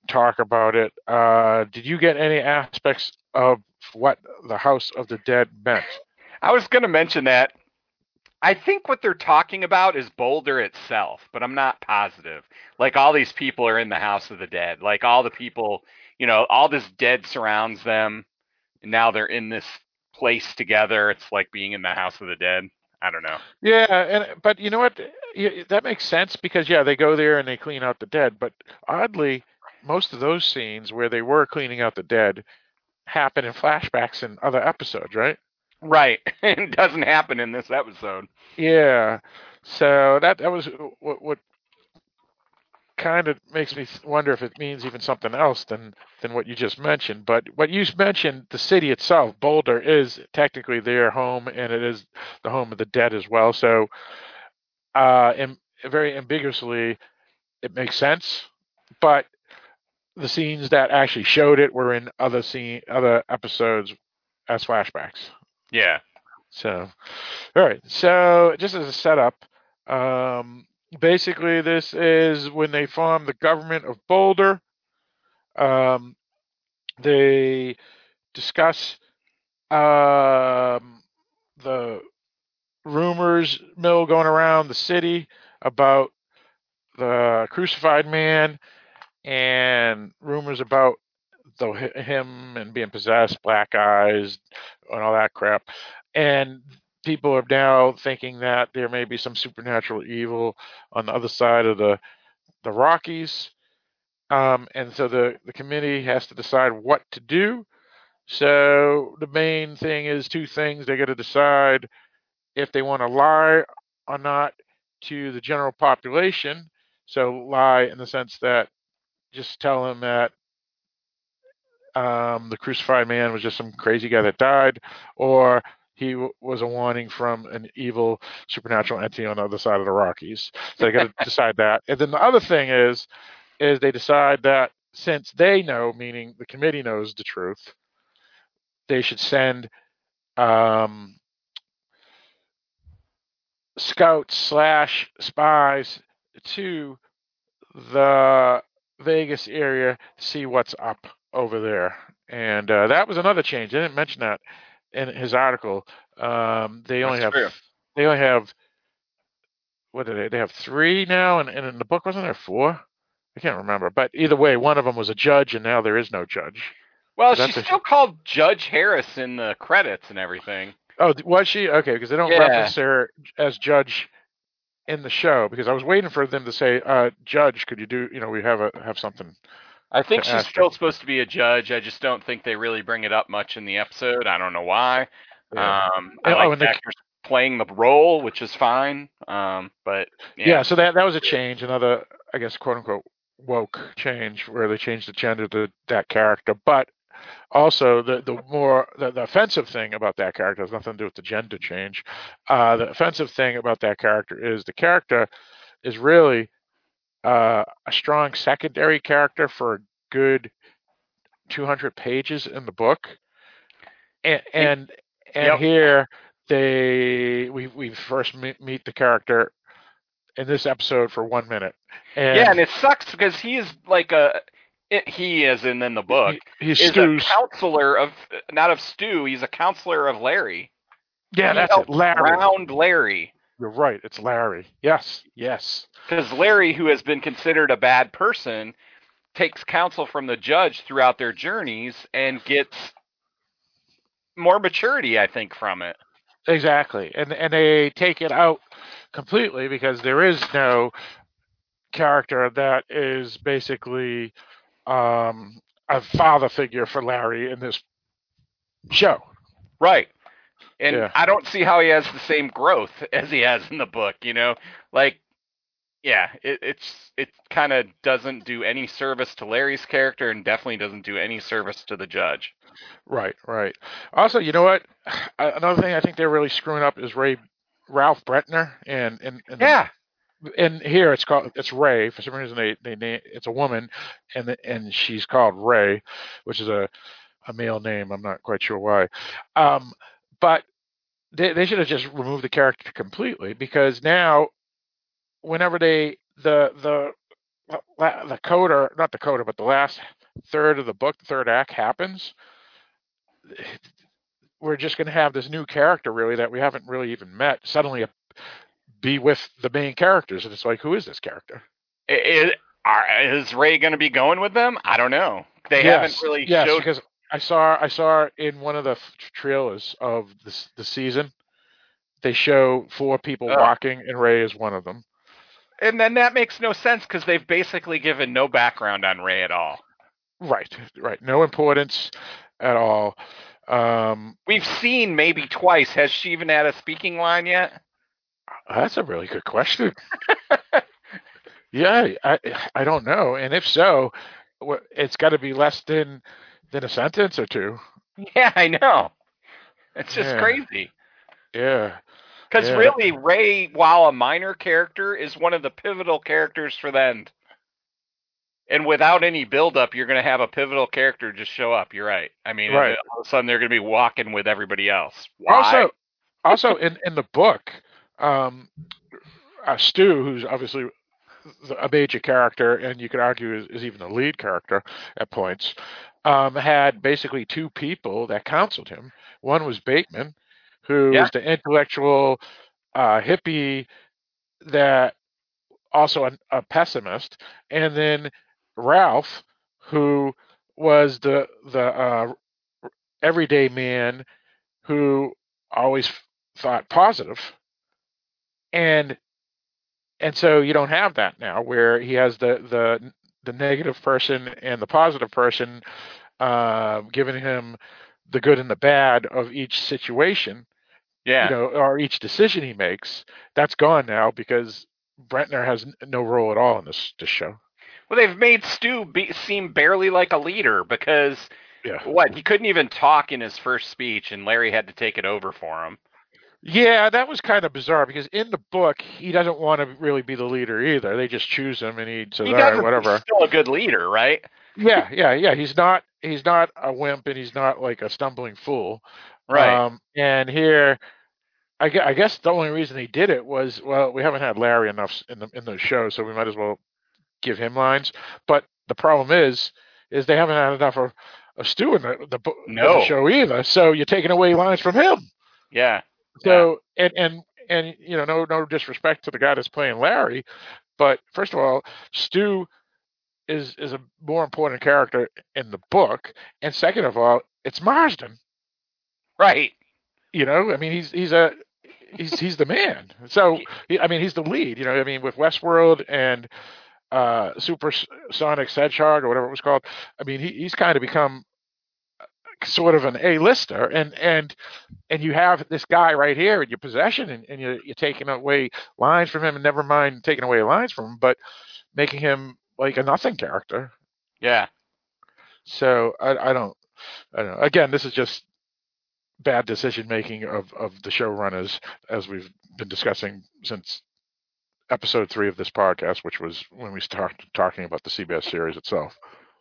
S9: talk about it. Uh, did you get any aspects of what the House of the Dead meant?
S10: I was going to mention that. I think what they're talking about is Boulder itself, but I'm not positive. Like, all these people are in the House of the Dead. Like, all the people, you know, all this dead surrounds them, and now they're in this place together. It's like being in the House of the Dead. I don't know.
S9: Yeah, and but you know what? Y- That makes sense because yeah, they go there and they clean out the dead. But oddly, most of those scenes where they were cleaning out the dead happen in flashbacks in other episodes, right?
S10: Right. It doesn't happen in this episode.
S9: Yeah. So that that was what what kind of makes me wonder if it means even something else than than what you just mentioned. But what you mentioned, the city itself, Boulder, is technically their home, and it is the home of the dead as well. So, uh, and very ambiguously, it makes sense. But the scenes that actually showed it were in other scene, other episodes as flashbacks.
S10: Yeah.
S9: So, all right. So, just as a setup, um, basically, this is when they formed the government of Boulder. Um, they discuss um, the rumors mill going around the city about the crucified man and rumors about the him and being possessed, black eyes, and all that crap. And people are now thinking that there may be some supernatural evil on the other side of the the Rockies. Um, and so the, the committee has to decide what to do. So the main thing is two things. They got to decide if they want to lie or not to the general population. So lie in the sense that just tell them that um, the crucified man was just some crazy guy that died, or he w- was a warning from an evil supernatural entity on the other side of the Rockies. So they got to decide that. And then the other thing is, is they decide that since they know, meaning the committee knows the truth, they should send um, scouts slash spies to the Vegas area to see what's up over there. And uh, that was another change. I didn't mention that in his article. Um, they only
S10: That's
S9: have
S10: true.
S9: they only have what did they? They have three now, and, and in the book wasn't there four? I can't remember. But either way, one of them was a judge, and now there is no judge.
S10: Well,
S9: So
S10: she's
S9: that's a-
S10: still called Judge Harris in the credits and everything.
S9: Oh, was she? Okay, because they don't
S10: Yeah.
S9: reference her as judge in the show. Because I was waiting for them to say, uh, "Judge, could you do? You know, we have a have something."
S10: I think
S9: to
S10: she's
S9: ask
S10: still
S9: her.
S10: supposed to be a judge. I just don't think they really bring it up much in the episode. I don't know why.
S9: Yeah.
S10: Um, I
S9: And-
S10: like
S9: oh, and
S10: the
S9: the-
S10: actors playing the role, which is fine. Um, but
S9: Yeah.
S10: yeah.
S9: so that that was a change, another, I guess, quote unquote woke change where they changed the gender to that character. But also the the more the, the offensive thing about that character has nothing to do with the gender change. Uh, the offensive thing about that character is the character is really uh, a strong secondary character for a good two hundred pages in the book, and and, and
S10: Yep.
S9: here they we we first meet, meet the character in this episode for one minute. And
S10: yeah, and it sucks because he is like a it, he is in in the book
S9: he, he's
S10: is
S9: Stu's.
S10: a counselor of not of Stu. He's a counselor of Larry.
S9: Yeah,
S10: he
S9: that's it,
S10: helped
S9: Larry.
S10: Ground Larry.
S9: You're right. It's Larry. Yes, yes.
S10: Because Larry, who has been considered a bad person, takes counsel from the judge throughout their journeys and gets more maturity, I think, from it.
S9: Exactly. And and they take it out completely because there is no character that is basically um, a father figure for Larry in this show.
S10: Right. And
S9: Yeah.
S10: I don't see how he has the same growth as he has in the book, you know? Like, yeah, it, it's it kind of doesn't do any service to Larry's character and definitely doesn't do any service to the judge.
S9: Right, right. Also, you know what? Another thing I think they're really screwing up is Ray Ralph Brentner, and and, and
S10: Yeah.
S9: And here it's called it's Ray. For some reason they they name it's a woman, and the, and she's called Ray, which is a a male name. I'm not quite sure why. Um, but they they should have just removed the character completely because now, whenever they the the la- the coda, not the coda, but the last third of the book, the third act happens, we're just going to have this new character really that we haven't really even met suddenly be with the main characters, and it's like, who is this character?
S10: Is, are, is Ray going to be going with them? I don't know. They
S9: yes,
S10: haven't really
S9: yes,
S10: showed.
S9: Because I saw I saw in one of the trailers of this the season, they show four people
S10: Ugh.
S9: walking, and Ray is one of them.
S10: And then that makes no sense because they've basically given no background on Ray at all.
S9: Right, right. No importance at all. Um,
S10: We've seen maybe twice. Has she even had a speaking line yet?
S9: That's a really good question. yeah, I I don't know, and if so, it's got to be less than than a sentence or two.
S10: Yeah, I know. It's just
S9: yeah.
S10: crazy.
S9: Yeah.
S10: Because
S9: yeah.
S10: really, Ray, while a minor character, is one of the pivotal characters for the end. And without any build-up, you're going to have a pivotal character just show up. You're right. I mean,
S9: right.
S10: all of a sudden, they're going to be walking with everybody else. Why?
S9: Also, also in, in the book, um, uh, Stu, who's obviously a major character, and you could argue is, is even the lead character at points, um, had basically two people that counseled him. One was Bateman, who
S10: Yeah.
S9: is the intellectual uh, hippie that also a, a pessimist, and then Ralph, who was the the uh, everyday man who always thought positive, and and so you don't have that now, where he has the the the negative person and the positive person uh, giving him the good and the bad of each situation.
S10: Yeah.
S9: You know, or each decision he makes. That's gone now because Brentner has no role at all in this, this show.
S10: Well, they've made Stu be, seem barely like a leader because,
S9: yeah.
S10: what, he couldn't even talk in his first speech, and Larry had to take it over for him.
S9: Yeah, that was kind of bizarre because in the book, he doesn't want to really be the leader either. They just choose him, and he says,
S10: he
S9: all right, whatever.
S10: He's still a good leader, right?
S9: yeah, yeah, yeah. He's not he's not a wimp, and he's not like a stumbling fool.
S10: Right.
S9: Um, and here... I guess the only reason he did it was, well, we haven't had Larry enough in the in those shows, so we might as well give him lines. But the problem is, is they haven't had enough of, of Stu in the, the,
S10: no.
S9: the show either. So you're taking away lines from him.
S10: Yeah.
S9: So yeah. and and and you know, no no disrespect to the guy that's playing Larry, but first of all, Stu is is a more important character in the book, and second of all, it's Marsden.
S10: Right.
S9: You know, I mean, he's he's a he's he's the man. So he, I mean, he's the lead. You know, I mean, with Westworld and uh, Supersonic Hedgehog or whatever it was called. I mean, he, he's kind of become sort of an A-lister, and and and you have this guy right here in your possession, and, and you're, you're taking away lines from him, and never mind taking away lines from him, but making him like a nothing character.
S10: Yeah.
S9: So I, I don't, I don't know. Again, this is just bad decision making of, of the showrunners, as we've been discussing since episode three of this podcast, which was when we started talking about the C B S series itself.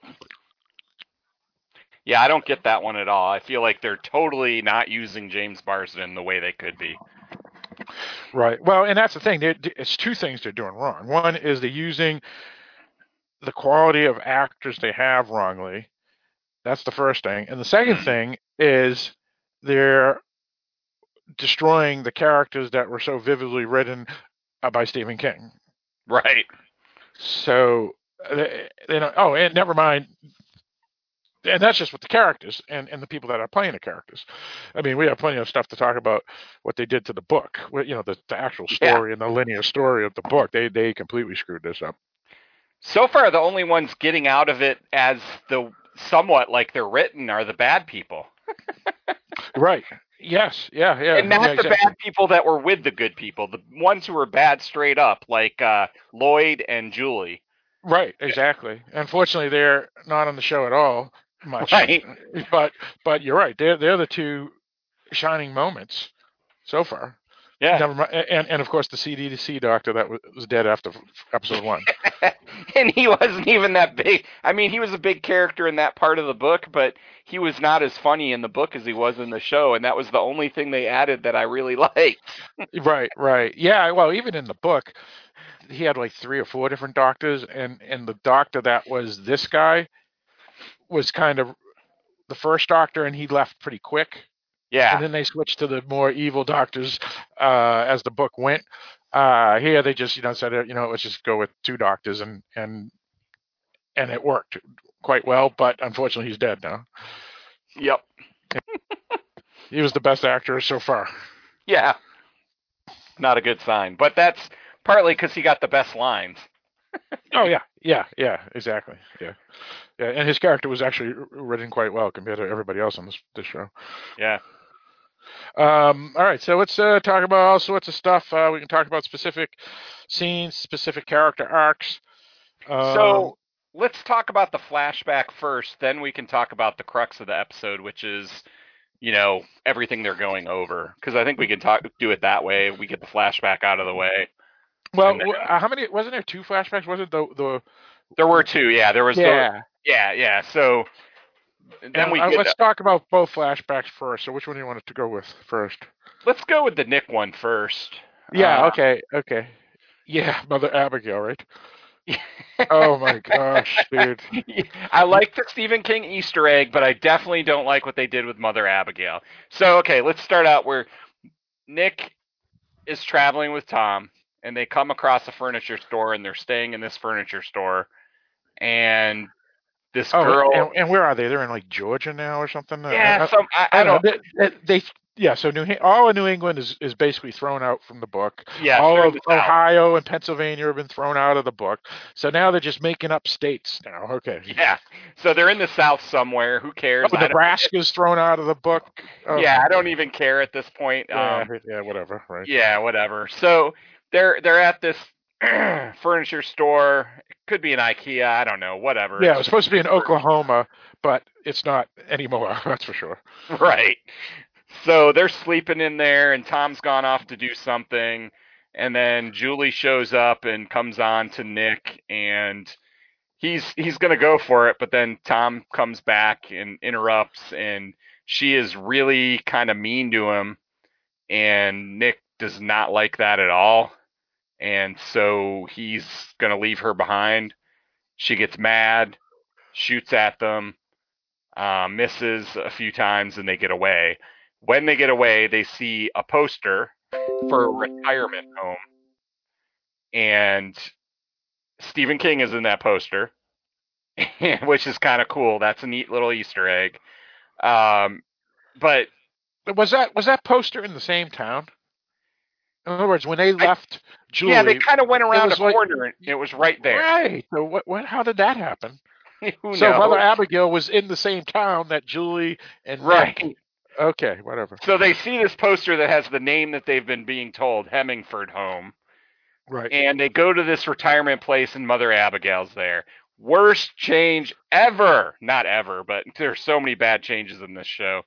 S10: Yeah, I don't get that one at all. I feel like they're totally not using James Marsden the way they could be.
S9: Right. Well, and that's the thing. They're, it's two things they're doing wrong. One is they're using the quality of actors they have wrongly. That's the first thing. And the second thing is they're destroying the characters that were so vividly written uh, by Stephen King.
S10: Right.
S9: So, they, they don't, oh, and never mind. And that's just with the characters and, and the people that are playing the characters. I mean, we have plenty of stuff to talk about what they did to the book. You know, the, the actual story yeah. and the linear story of the book. They they completely screwed this up.
S10: So far, the only ones getting out of it as the somewhat like they're written are the bad people.
S9: Right. Yes. Yeah. Yeah.
S10: And not
S9: yeah,
S10: the
S9: exactly.
S10: bad people that were with the good people. The ones who were bad straight up, like uh, Lloyd and Julie.
S9: Right. Exactly. Unfortunately, they're not on the show at all much.
S10: Right.
S9: But but you're right. They're they're the two shining moments so far.
S10: Yeah.
S9: Never mind. And and of course the C D C doctor that was dead after episode one.
S10: And he wasn't even that big. I mean, he was a big character in that part of the book, but he was not as funny in the book as he was in the show, and that was the only thing they added that I really liked.
S9: Right, right. Yeah, well, even in the book, he had like three or four different doctors, and and the doctor that was this guy was kind of the first doctor, and he left pretty quick.
S10: Yeah.
S9: And then they switched to the more evil doctors uh, as the book went. Uh, here they just, you know, said, you know, let's just go with two doctors, and and and it worked quite well. But unfortunately, he's dead now.
S10: Yep.
S9: He was the best actor so far.
S10: Yeah. Not a good sign, but that's partly because he got the best lines.
S9: Oh yeah, yeah, yeah, exactly. Yeah, yeah, and his character was actually written quite well compared to everybody else on this this show.
S10: Yeah.
S9: Um, all right, so let's uh, talk about all sorts of stuff. Uh, we can talk about specific scenes, specific character arcs. Um,
S10: So let's talk about the flashback first, then we can talk about the crux of the episode, which is, you know, everything they're going over. Because I think we can talk do it that way. We get the flashback out of the way.
S9: well,
S10: then,
S9: uh, how many? Wasn't there two flashbacks? Wasn't the the?
S10: There were two. Yeah, there was.
S9: Yeah.
S10: The, yeah, yeah. So then
S9: and,
S10: we
S9: uh,
S10: get,
S9: let's talk about both flashbacks first. So which one do you want to go with first?
S10: let's go with the Nick one first.
S9: Yeah.
S10: Uh,
S9: Okay. Okay. Yeah, Mother Abigail, right? Oh my gosh, dude.
S10: I like the Stephen King Easter egg, but I definitely don't like what they did with Mother Abigail. So, okay, let's start out where Nick is traveling with Tom, and they come across a furniture store, and they're staying in this furniture store, and this
S9: Oh,
S10: girl...
S9: and, and where are they? They're in like Georgia now or something?
S10: Yeah,
S9: I,
S10: some, I, I,
S9: I
S10: don't...
S9: know. They, they, they yeah. So New all of New England is, is basically thrown out from the book.
S10: Yeah,
S9: all
S10: they're in
S9: of
S10: the South.
S9: Ohio and Pennsylvania have been thrown out of the book. So now they're just making up states now. Okay.
S10: Yeah, so they're in the South somewhere. Who cares?
S9: Oh,
S10: I don't-
S9: Nebraska's thrown out of the book. Oh,
S10: Yeah, I don't even care at this point.
S9: Yeah,
S10: Um,
S9: yeah, whatever. Right.
S10: Yeah, whatever. So they're they're at this furniture store. It could be an IKEA. I don't know. Whatever.
S9: Yeah, it
S10: It's
S9: was supposed to be in Oklahoma, but it's not anymore. That's for sure.
S10: right. So they're sleeping in there, and Tom's gone off to do something, and then Julie shows up and comes on to Nick, and he's he's gonna go for it, but then Tom comes back and interrupts, and she is really kind of mean to him, and Nick does not like that at all. And so he's going to leave her behind. She gets mad, shoots at them, uh, misses a few times, and they get away. When they get away, they see a poster for a retirement home. And Stephen King is in that poster, which is kind of cool. That's a neat little Easter egg. Um, but
S9: Was that was that poster in the same town? In other words, when they left
S10: I,
S9: Julie,
S10: yeah, they kind of went around a
S9: like,
S10: corner, and it was right there.
S9: Right. So what? What? How did that happen?
S10: Who
S9: so
S10: knows?
S9: Mother Abigail was in the same town that Julie and
S10: right.
S9: Nick. Okay, whatever.
S10: So they see this poster that has the name that they've been being told, Hemingford Home.
S9: Right.
S10: And they go to this retirement place, and Mother Abigail's there. Worst change ever. Not ever, but there's so many bad changes in this show.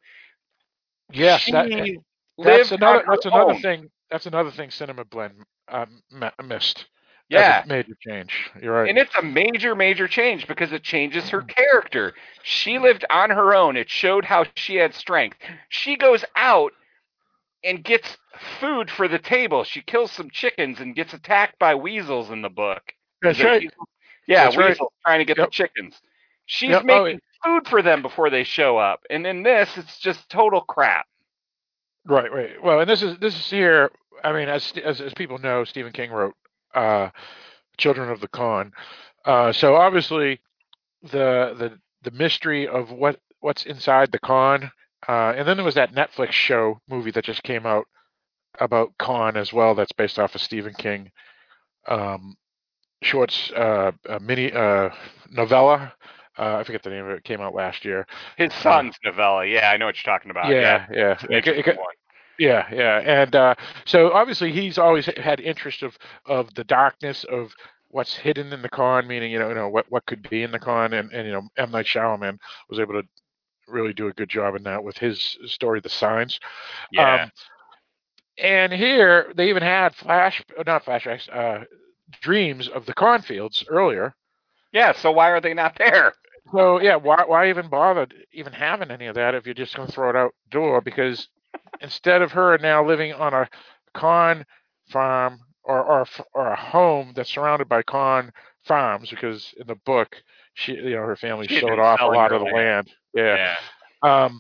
S9: Yes,
S10: She
S9: that,
S10: lived
S9: that's another.
S10: on her
S9: That's another
S10: own.
S9: thing. That's another thing. Cinema Blend um, missed.
S10: Yeah.
S9: As a major change. You're right.
S10: And it's a major, major change because it changes her character. She lived on her own. It showed how she had strength. She goes out and gets food for the table. She kills some chickens and gets attacked by weasels in the book.
S9: That's
S10: Is it
S9: right.
S10: weasels? Yeah,
S9: That's
S10: weasels
S9: right.
S10: trying to get
S9: Yep.
S10: the chickens. She's
S9: Yep.
S10: making
S9: Oh,
S10: food for them before they show up. And in this, it's just total crap.
S9: Right, right. Well, and this is this is here. I mean, as as, as people know, Stephen King wrote uh, Children of the Con. Uh, so obviously, the the the mystery of what what's inside the con, uh, and then there was that Netflix show movie that just came out about Con as well. That's based off of Stephen King um, shorts, uh, a mini uh, novella. Uh, I forget the name of it. It came out last year.
S10: His son's novella. Yeah, I know what you're talking about.
S9: Yeah,
S10: Yeah.
S9: yeah.
S10: It's an
S9: It- it-
S10: interesting one.
S9: Yeah, yeah, and uh, so obviously he's always had interest of, of the darkness of what's hidden in the con, meaning you know, you know what, what could be in the con, and, and you know M. Night Shyamalan was able to really do a good job in that with his story, The Signs.
S10: Yeah.
S9: Um, and here they even had flash, not flashbacks, uh, dreams of the cornfields earlier.
S10: Yeah. So why are they not there?
S9: So yeah, why why even bother even having any of that if you're just going to throw it out door? Because instead of her now living on a con farm or or or a home that's surrounded by Khan farms, because in the book she you know her family
S10: She had
S9: sold
S10: been
S9: off a
S10: selling
S9: lot
S10: her
S9: of the
S10: land.
S9: land. Yeah.
S10: Yeah.
S9: Um,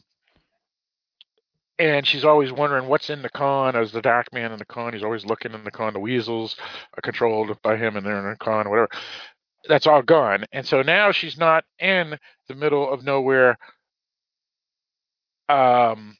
S9: and she's always wondering what's in the Khan. As the dark man in the Khan, he's always looking in the Khan. The weasels are controlled by him, and they're in the Khan, whatever. That's all gone. And so now she's not in the middle of nowhere, um,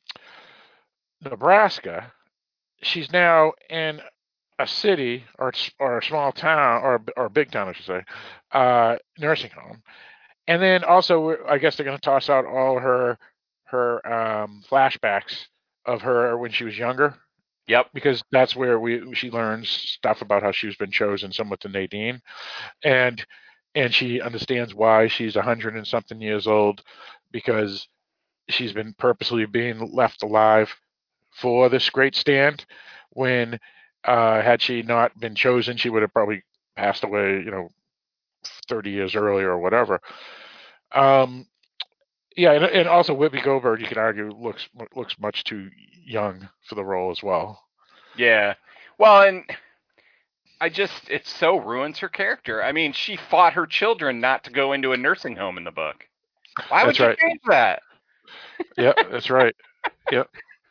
S9: Nebraska. She's now in a city or or a small town or or a big town, I should say, uh, nursing home. And then also, I guess they're going to toss out all her her um, flashbacks of her when she was younger.
S10: Yep.
S9: Because that's where we she learns stuff about how she's been chosen, somewhat to Nadine, and and she understands why she's a hundred and something years old, because she's been purposely being left alive for this great stand. When uh, had she not been chosen, she would have probably passed away, you know, thirty years earlier or whatever. Um, yeah, and, and also Whoopi Goldberg, you could argue, looks looks much too young for the role as well.
S10: Yeah. Well, and I just, it so ruins her character. I mean, she fought her children not to go into a nursing home in the book. Why
S9: That's
S10: would you
S9: right.
S10: change that?
S9: Yeah, that's right. Yep.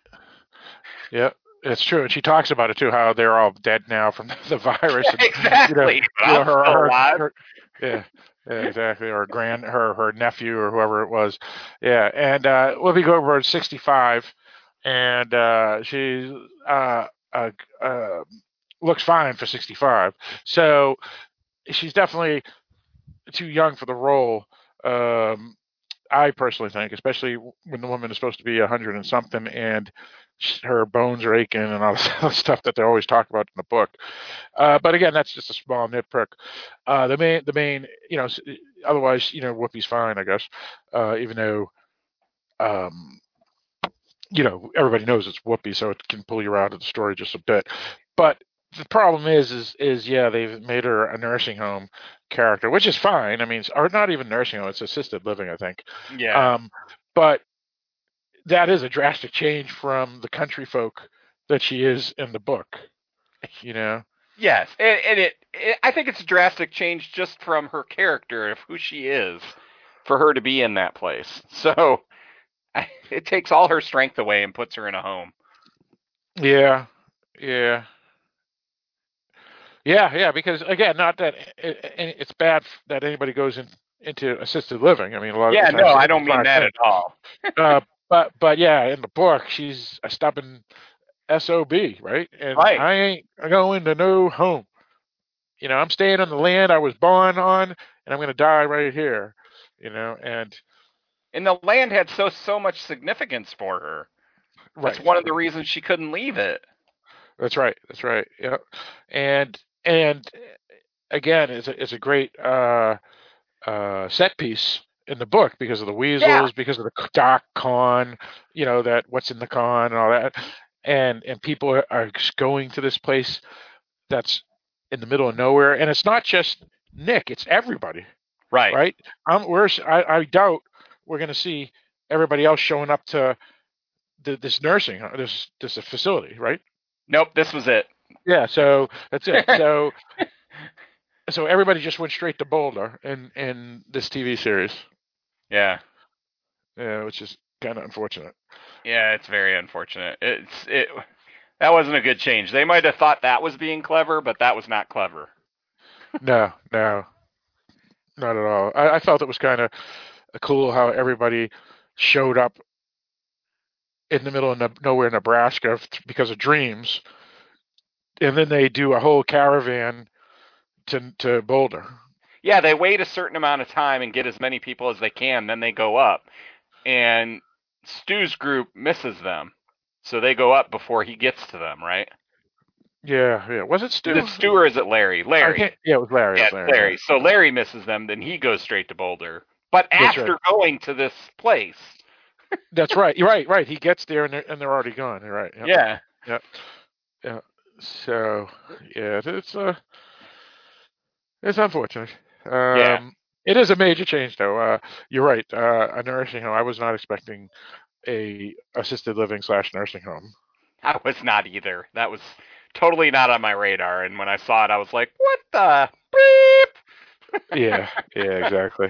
S9: Yep. It's true, and she talks about it too. How they're all dead now from the virus. And,
S10: exactly.
S9: You know,
S10: But
S9: you know,
S10: I'm
S9: her,
S10: still
S9: her,
S10: alive.
S9: her, yeah, yeah, exactly. Or grand, her, her nephew, or whoever it was. Yeah, and uh, Whoopi Goldberg's sixty-five, and uh, she's uh, uh, uh, looks fine for sixty-five. So she's definitely too young for the role. Um, I personally think, especially when the woman is supposed to be a hundred and something, and her bones are aching and all this other stuff that they always talk about in the book. Uh, but again, that's just a small nitpick. Uh, the main, the main, you know, otherwise, you know, Whoopi's fine, I guess. Uh, even though, um, you know, everybody knows it's Whoopi, so it can pull you out of the story just a bit. But the problem is, is, is yeah, they've made her a nursing home character, which is fine. I mean, or not even nursing home; it's assisted living, I think.
S10: Yeah.
S9: Um, but that is a drastic change from the country folk that she is in the book. You know.
S10: Yes, and, and it, it, I think it's a drastic change just from her character of who she is, for her to be in that place. So I, it takes all her strength away and puts her in a home.
S9: Yeah, yeah, yeah, yeah. Because again, not that it, it's bad that anybody goes in, into assisted living. I mean, a lot
S10: Yeah,
S9: of times.
S10: no, I don't mean that at all.
S9: uh, but but yeah, in the book, she's a stubborn S O B, right? And
S10: right.
S9: I ain't going to no home. You know, I'm staying on the land I was born on, and I'm going to die right here. You know, and
S10: and the land had so so much significance for her.
S9: Right.
S10: That's one of the reasons she couldn't leave it.
S9: That's right. That's right. Yeah, and and again, it's a it's a great uh, uh, set piece in the book because of the weasels,
S10: yeah.
S9: because of the dark con, you know, that what's in the con and all that, and and people are, are going to this place that's in the middle of nowhere, and it's not just Nick; it's everybody.
S10: Right.
S9: Right. I'm. We're. I, I doubt we're going to see everybody else showing up to the, this nursing, this this facility, right?
S10: Nope. This was it.
S9: Yeah. So that's it. So. So everybody just went straight to Boulder in, in this T V series.
S10: Yeah.
S9: Yeah, which is kind of unfortunate.
S10: Yeah, it's very unfortunate. It's it. That wasn't a good change. They might have thought that was being clever, but that was not clever.
S9: no, no, not at all. I, I felt it was kind of cool how everybody showed up in the middle of no- nowhere, Nebraska, because of dreams, and then they do a whole caravan to to Boulder.
S10: Yeah, they wait a certain amount of time and get as many people as they can, then they go up. And Stu's group misses them, so they go up before he gets to them, right?
S9: Yeah, yeah. Was it Stu?
S10: Is it Stu or is it Larry? Larry.
S9: Yeah, it was Larry.
S10: Yeah,
S9: it was Larry.
S10: Larry. So Larry misses them, then he goes straight to Boulder. But
S9: That's
S10: after
S9: right.
S10: going to this place.
S9: That's right. You're right, right. He gets there and they're, and they're already gone. You're right. Yep.
S10: Yeah.
S9: Yeah. Yeah. So, yeah, it's uh, it's unfortunate. Um,
S10: yeah.
S9: It is a major change, though. Uh, you're right. Uh, a nursing home. I was not expecting a assisted living slash nursing home.
S10: I was not either. That was totally not on my radar. And when I saw it, I was like, what the beep?
S9: Yeah, yeah, exactly.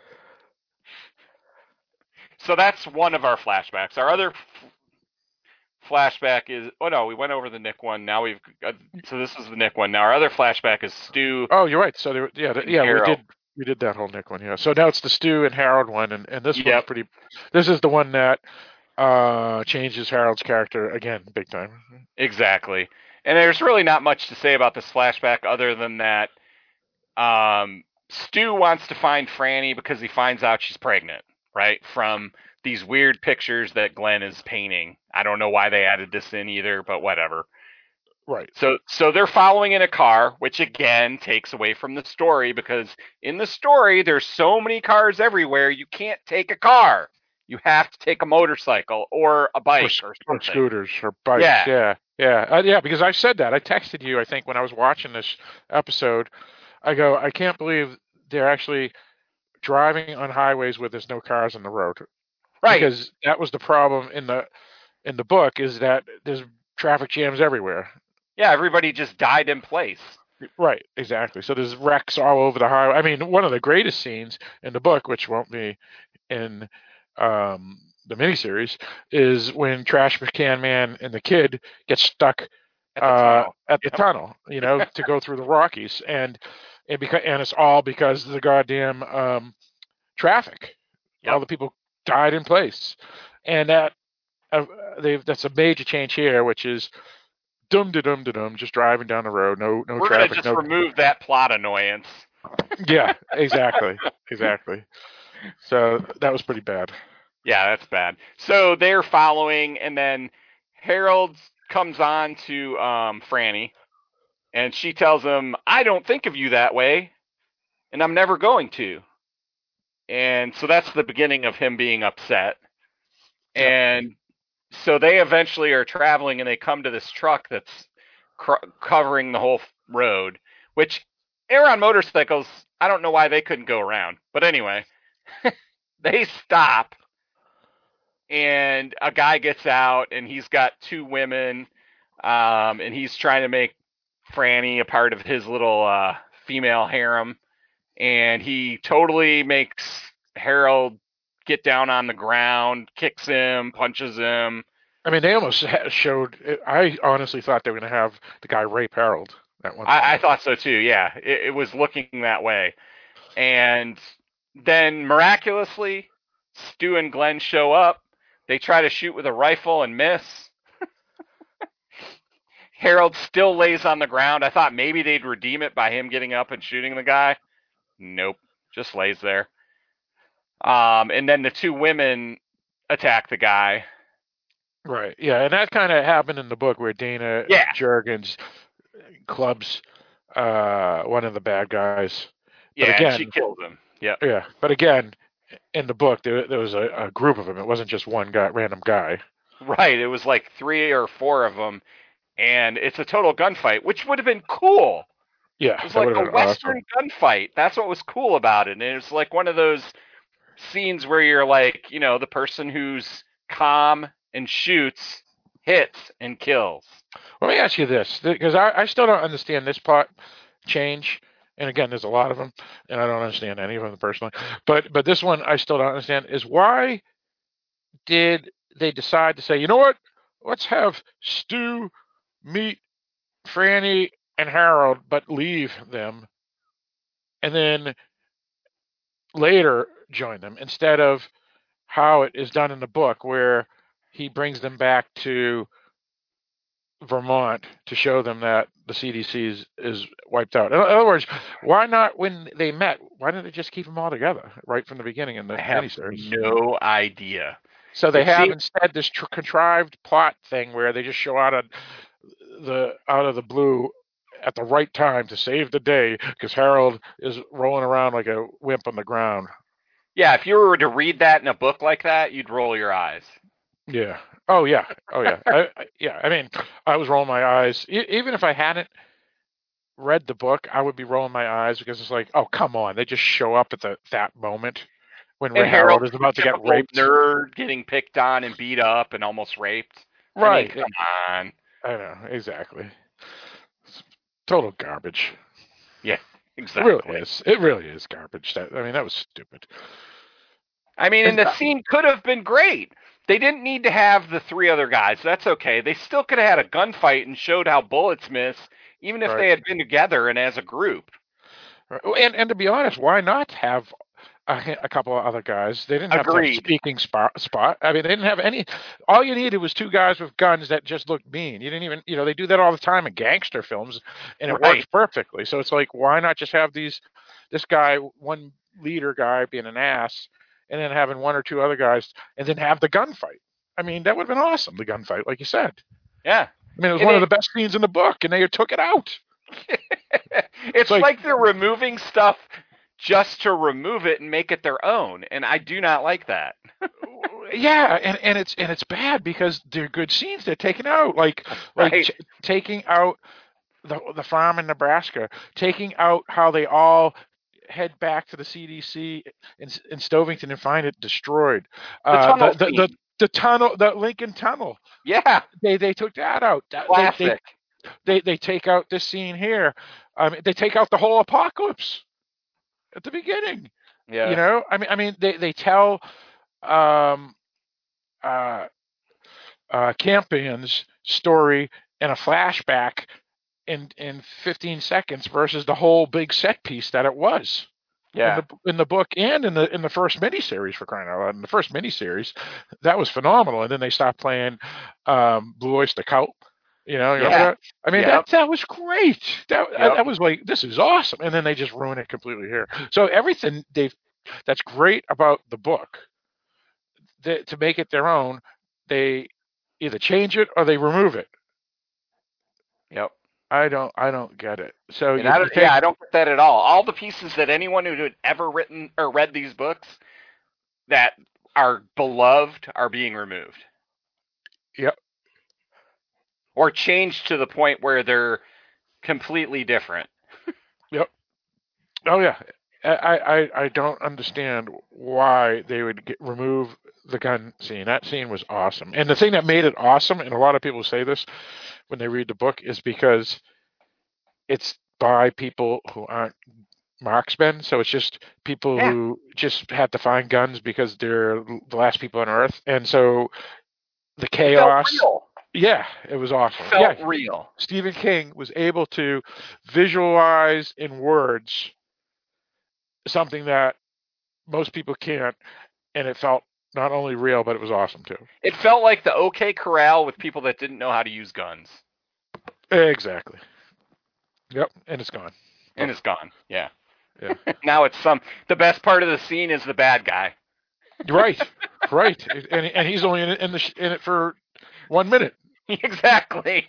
S10: So that's one of our flashbacks. Our other f- flashback is, oh no, we went over the Nick one. Now we've, uh, so this is the Nick one. Now our other flashback is Stu.
S9: Oh, you're right. So there, yeah, the, yeah,
S10: Harold.
S9: we did we did that whole Nick one. Yeah. So now it's the Stu and Harold one, and, and this
S10: Yep.
S9: one's pretty. This is the one that uh, changes Harold's character again, big time.
S10: Exactly. And there's really not much to say about this flashback other than that um, Stu wants to find Franny because he finds out she's pregnant, right? From these weird pictures that Glenn is painting. I don't know why they added this in either, but whatever.
S9: Right.
S10: So so they're following in a car, which again takes away from the story because in the story there's so many cars everywhere, you can't take a car. You have to take a motorcycle or a bike
S9: or,
S10: or
S9: or
S10: something.
S9: scooters or bikes.
S10: Yeah.
S9: Yeah, yeah, uh, yeah. Because I said that. I texted you. I think when I was watching this episode, I go, I can't believe they're actually driving on highways where there's no cars on the road.
S10: Right.
S9: Because that was the problem in the in the book is that there's traffic jams everywhere.
S10: Yeah, everybody just died in place.
S9: Right, exactly. So there's wrecks all over the highway. I mean, one of the greatest scenes in the book, which won't be in um, the miniseries, is when Trash Can Man and the kid get stuck
S10: At the
S9: uh,
S10: tunnel.
S9: at the tunnel, you know, to go through the Rockies, and and because and it's all because of the goddamn um, traffic.
S10: Yep.
S9: All the people died in place, and that uh, they've that's a major change here, which is. Dum da dum da dum, just driving down the road, no no
S10: We're
S9: traffic.
S10: gonna just
S9: no...
S10: remove that plot annoyance.
S9: Yeah, exactly, exactly. So that was pretty bad.
S10: Yeah, that's bad. So they're following, and then Harold comes on to um, Franny, and she tells him, "I don't think of you that way, and I'm never going to." And so that's the beginning of him being upset.
S9: Yep.
S10: And so they eventually are traveling, and they come to this truck that's cr- covering the whole road, which they're on motorcycles. I don't know why they couldn't go around. But anyway, they stop, and a guy gets out, and he's got two women, um, and he's trying to make Franny a part of his little uh, female harem, and he totally makes Harold get down on the ground, kicks him, punches him.
S9: I mean, they almost showed. I honestly thought they were going to have the guy rape Harold at one point.
S10: I, I thought so too. Yeah, it, it was looking that way, and then miraculously, Stu and Glenn show up. They try to shoot with a rifle and miss. Harold still lays on the ground. I thought maybe they'd redeem it by him getting up and shooting the guy. Nope, just lays there. Um, and then the two women attack the guy.
S9: Right. Yeah, and that kind of happened in the book where Dana
S10: Yeah.
S9: Jurgens clubs uh, one of the bad guys.
S10: Yeah,
S9: but again,
S10: and she kills him. Yeah.
S9: Yeah, but again, in the book there, there was a, a group of them. It wasn't just one guy, random guy.
S10: Right. It was like three or four of them, and it's a total gunfight, which would have been cool.
S9: Yeah,
S10: it was
S9: that
S10: like
S9: would have
S10: a
S9: been
S10: Western
S9: awesome.
S10: gunfight. That's what was cool about it. And it was like one of those scenes where you're like, you know, the person who's calm and shoots, hits, and kills.
S9: Let me ask you this, because I, I still don't understand this plot change. And again, there's a lot of them, and I don't understand any of them personally. But but this one I still don't understand is why did they decide to say, you know what, let's have Stu meet Franny and Harold, but leave them, and then later join them, instead of how it is done in the book where he brings them back to Vermont to show them that the C D C is, is wiped out. In other words, why not when they met? Why didn't they just keep them all together right from the beginning in the
S10: I have
S9: miniseries?
S10: no idea.
S9: So they
S10: It
S9: have
S10: seems-
S9: instead this tr- contrived plot thing where they just show out of the out of the blue at the right time to save the day because Harold is rolling around like a wimp on the ground.
S10: Yeah, if you were to read that in a book like that, you'd roll your eyes.
S9: Yeah. Oh yeah. Oh yeah. I, I, yeah. I mean, I was rolling my eyes. E- even if I hadn't read the book, I would be rolling my eyes because it's like, oh come on, they just show up at the that moment when
S10: And
S9: Harold
S10: Harold's
S9: is about to get
S10: typical
S9: raped.
S10: nerd getting picked on and beat up and almost raped.
S9: Right.
S10: I mean, come on.
S9: I know exactly. Total garbage.
S10: Yeah, exactly.
S9: It really is. It really is garbage. That I mean, that was stupid.
S10: I mean, and
S9: And-
S10: the scene could have been great. They didn't need to have the three other guys. That's okay. They still could have had a gunfight and showed how bullets miss, even if
S9: Right.
S10: they had been together and as a group.
S9: And and to be honest, why not have a, ha- a couple of other guys? They didn't have to have a
S10: Agreed.
S9: speaking spot, spot. I mean, they didn't have any. All you needed was two guys with guns that just looked mean. You didn't even, you know, they do that all the time in gangster films, and it
S10: Right.
S9: works perfectly. So it's like, why not just have these, this guy, one leader guy being an ass, and then having one or two other guys, and then have the gunfight. I mean, that would have been awesome, the gunfight, like you said.
S10: Yeah.
S9: I mean, it was
S10: And
S9: one
S10: it-
S9: of the best scenes in the book, and they took it out.
S10: It's
S9: like-
S10: like, they're removing stuff just to remove it and make it their own, and I do not like that.
S9: Yeah, and, and it's and it's bad because they're good scenes they're taking out, like like
S10: Right.
S9: t- taking out the the farm in Nebraska, taking out how they all head back to the C D C in, in Stovington and find it destroyed. Uh,
S10: tunnel
S9: the, the, the
S10: scene.
S9: the tunnel, the Lincoln Tunnel.
S10: Yeah,
S9: They they took that out. That-
S10: classic.
S9: They, they, they they take out this scene here. I mean, they take out the whole apocalypse at the beginning.
S10: yeah.
S9: You know, I mean, I mean, they they tell um, uh, uh, Campion's story in a flashback in in fifteen seconds versus the whole big set piece that it was.
S10: yeah.
S9: In the, in the book and in the in the first miniseries, for crying out loud. In the first miniseries, that was phenomenal. And then they stopped playing um, Blue Oyster Cult. You know, you
S10: Yeah.
S9: remember that? I mean,
S10: Yep.
S9: that that was great. That
S10: Yep.
S9: that was like, this is awesome. And then they just ruin it completely here. So everything they've that's great about the book, they, to make it their own, they either change it or they remove it.
S10: Yep.
S9: I don't I don't get it. So
S10: And
S9: you,
S10: I
S9: you
S10: don't,
S9: take-
S10: yeah, I don't get that at all. All the pieces that anyone who had ever written or read these books that are beloved are being removed.
S9: Yep.
S10: Or changed to the point where they're completely different.
S9: Oh yeah, I, I I don't understand why they would get, remove the gun scene. That scene was awesome, and the thing that made it awesome, and a lot of people say this when they read the book, is because it's by people who aren't marksmen. So it's just people
S10: Yeah.
S9: who just had to find guns because they're the last people on Earth, and so the chaos.
S10: Felt real.
S9: Yeah, it was awesome.
S10: Felt
S9: yeah,
S10: real.
S9: Stephen King was able to visualize in words something that most people can't, and it felt not only real, but it was awesome too.
S10: It felt like the OK Corral with people that didn't know how to use guns.
S9: Exactly. Yep, and it's gone.
S10: And it's gone. Yeah.
S9: Yeah.
S10: Now it's some. The best part of the scene is the bad guy.
S9: Right, right, and and he's only in it, in, the, in it for one minute.
S10: Exactly.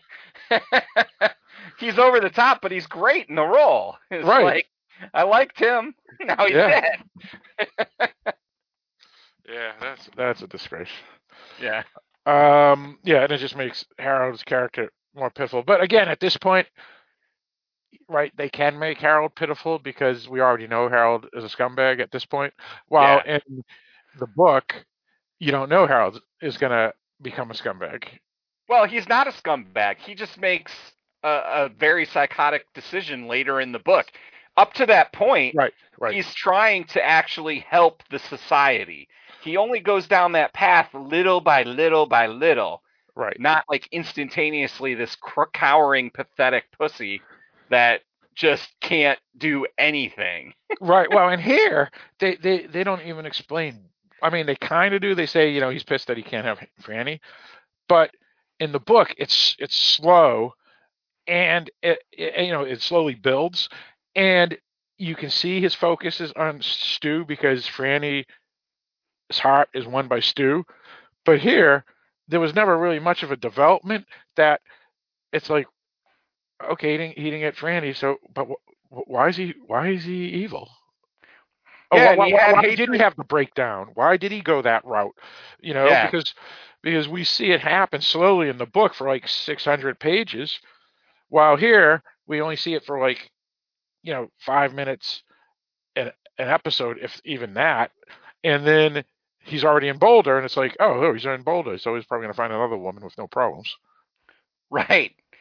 S10: He's over the top, but he's great in the role. It's
S9: Right.
S10: like, I liked him. Now he's
S9: Yeah.
S10: dead.
S9: Yeah, that's that's a disgrace.
S10: Yeah.
S9: Um, yeah, and it just makes Harold's character more pitiful. But again, at this point, right, they can make Harold pitiful because we already know Harold is a scumbag at this point. While in the book, you don't know Harold is going to become a scumbag.
S10: Well, he's not a scumbag. He just makes a, a very psychotic decision later in the book. Up to that point,
S9: Right, right.
S10: he's trying to actually help the society. He only goes down that path little by little by little.
S9: Right.
S10: Not like instantaneously this cr- cowering, pathetic pussy that just can't do anything.
S9: Right. Well, and here they, they, they don't even explain. I mean, they kind of do. They say, you know, he's pissed that he can't have Franny, but in the book, it's it's slow, and it, it you know it slowly builds, and you can see his focus is on Stu because Franny's heart is won by Stu, but here there was never really much of a development that it's like, okay, he didn't, he didn't get Franny, so but wh- why is he why is he evil? Oh,
S10: Yeah,
S9: why,
S10: and
S9: why,
S10: he had
S9: why
S10: hatred-
S9: did he have the breakdown? Why did he go that route? You know,
S10: Yeah.
S9: because because we see it happen slowly in the book for like six hundred pages, while here we only see it for like, you know, five minutes an, an episode, if even that, and then he's already in Boulder, and it's like, oh, oh he's in Boulder, so he's probably going to find another woman with no problems.
S10: Right.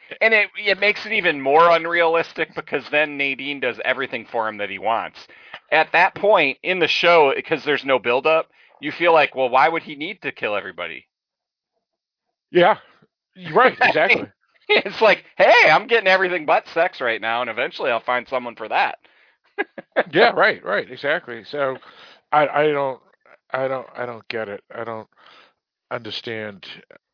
S10: And it it makes it even more unrealistic because then Nadine does everything for him that he wants. At that point in the show, because there's no build-up, you feel like, well, why would he need to kill everybody?
S9: Yeah, right, exactly.
S10: It's like, hey, I'm getting everything but sex right now, and eventually I'll find someone for that.
S9: Yeah, right, right, exactly. So, I, I don't, I don't, I don't get it. I don't understand.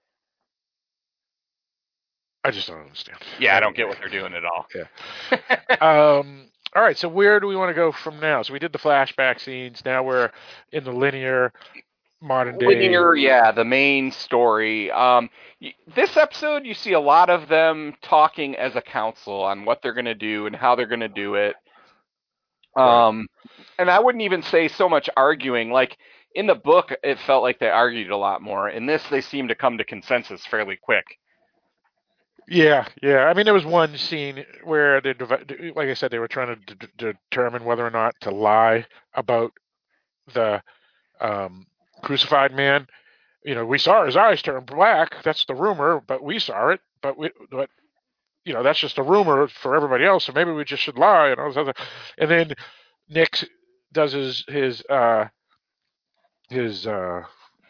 S9: I just don't understand.
S10: Yeah, I don't get what they're doing at all.
S9: Yeah. um. All right. So where do we want to go from now? So we did the flashback scenes. Now we're in the linear modern day.
S10: Linear, yeah, the main story. Um, y- this episode, you see a lot of them talking as a council on what they're going to do and how they're going to do it. Um, right. And I wouldn't even say so much arguing. Like in the book, it felt like they argued a lot more. In this, they seem to come to consensus fairly quick.
S9: Yeah, yeah. I mean, there was one scene where they, like I said, they were trying to d- d- determine whether or not to lie about the um, crucified man. You know, we saw his eyes turn black. That's the rumor, but we saw it. But we, but you know, that's just a rumor for everybody else. So maybe we just should lie and all this other. And then Nick does his his uh, his uh,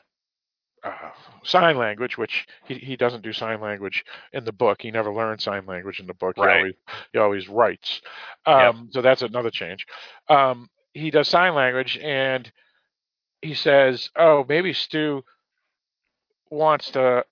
S9: uh, sign language, which he, he doesn't do sign language in the book. He never learned sign language in the book.
S10: Right.
S9: He always he always writes. Um,
S10: yep.
S9: So that's another change. Um, he does sign language, and he says, "Oh, maybe Stu wants to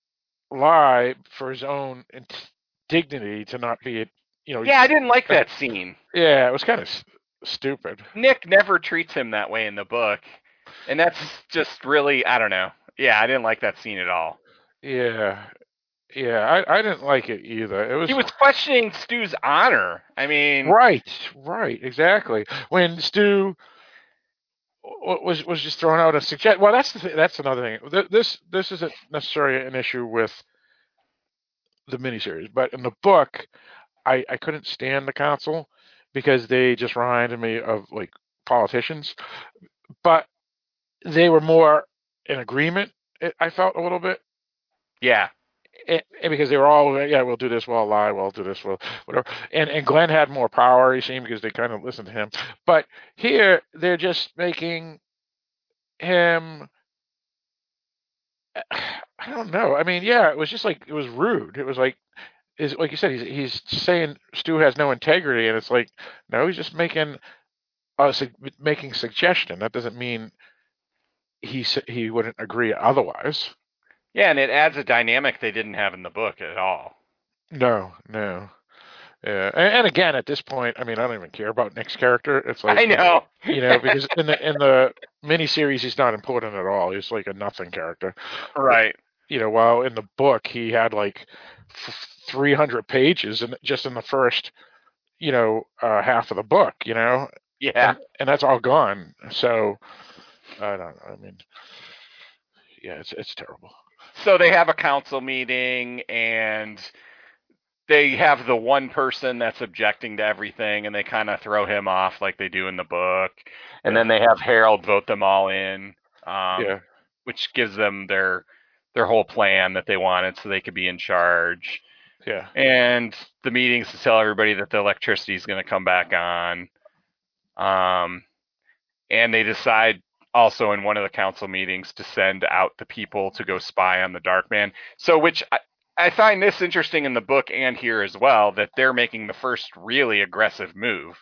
S9: lie for his own dignity to not be, you know."
S10: Yeah, I didn't like that scene.
S9: Yeah, it was kind of s- stupid.
S10: Nick never treats him that way in the book, and that's just really, I don't know. Yeah, I didn't like that scene at all.
S9: Yeah, yeah, I, I didn't like it either. It was
S10: he was questioning Stu's honor. I mean,
S9: right, right, exactly. When Stu was was just throwing out a suggestion. Well, that's the th- that's another thing. This this isn't necessarily an issue with the miniseries, but in the book, I I couldn't stand the council because they just reminded me of like politicians, but they were more in agreement. I felt a little bit.
S10: Yeah.
S9: And, and because they were all, yeah, we'll do this, we'll lie, we'll do this, we'll whatever. And and Glenn had more power, he seemed, because they kind of listened to him. But here, they're just making him. I don't know. I mean, yeah, it was just like it was rude. It was like, is like you said, he's he's saying Stu has no integrity, and it's like, no, he's just making uh making suggestion. That doesn't mean he he wouldn't agree otherwise.
S10: Yeah, and it adds a dynamic they didn't have in the book at all.
S9: No, no. Yeah, and, and again, at this point, I mean, I don't even care about Nick's character. It's like
S10: I know,
S9: you know, because in the in the miniseries, he's not important at all. He's like a nothing character,
S10: right?
S9: You know, while in the book, he had like f- three hundred pages, and just in the first, you know, uh, half of the book, you know,
S10: yeah,
S9: and, and that's all gone. So I don't know. I mean, yeah, it's it's terrible.
S10: So they have a council meeting, and they have the one person that's objecting to everything, and they kind of throw him off like they do in the book. And yeah. Then they have Harold vote them all in, um,
S9: yeah.
S10: which gives them their their whole plan that they wanted so they could be in charge.
S9: Yeah.
S10: And the meetings to tell everybody that the electricity is going to come back on. Um, and they decide also in one of the council meetings to send out the people to go spy on the Darkman. So, which I, I find this interesting in the book and here as well, that they're making the first really aggressive move.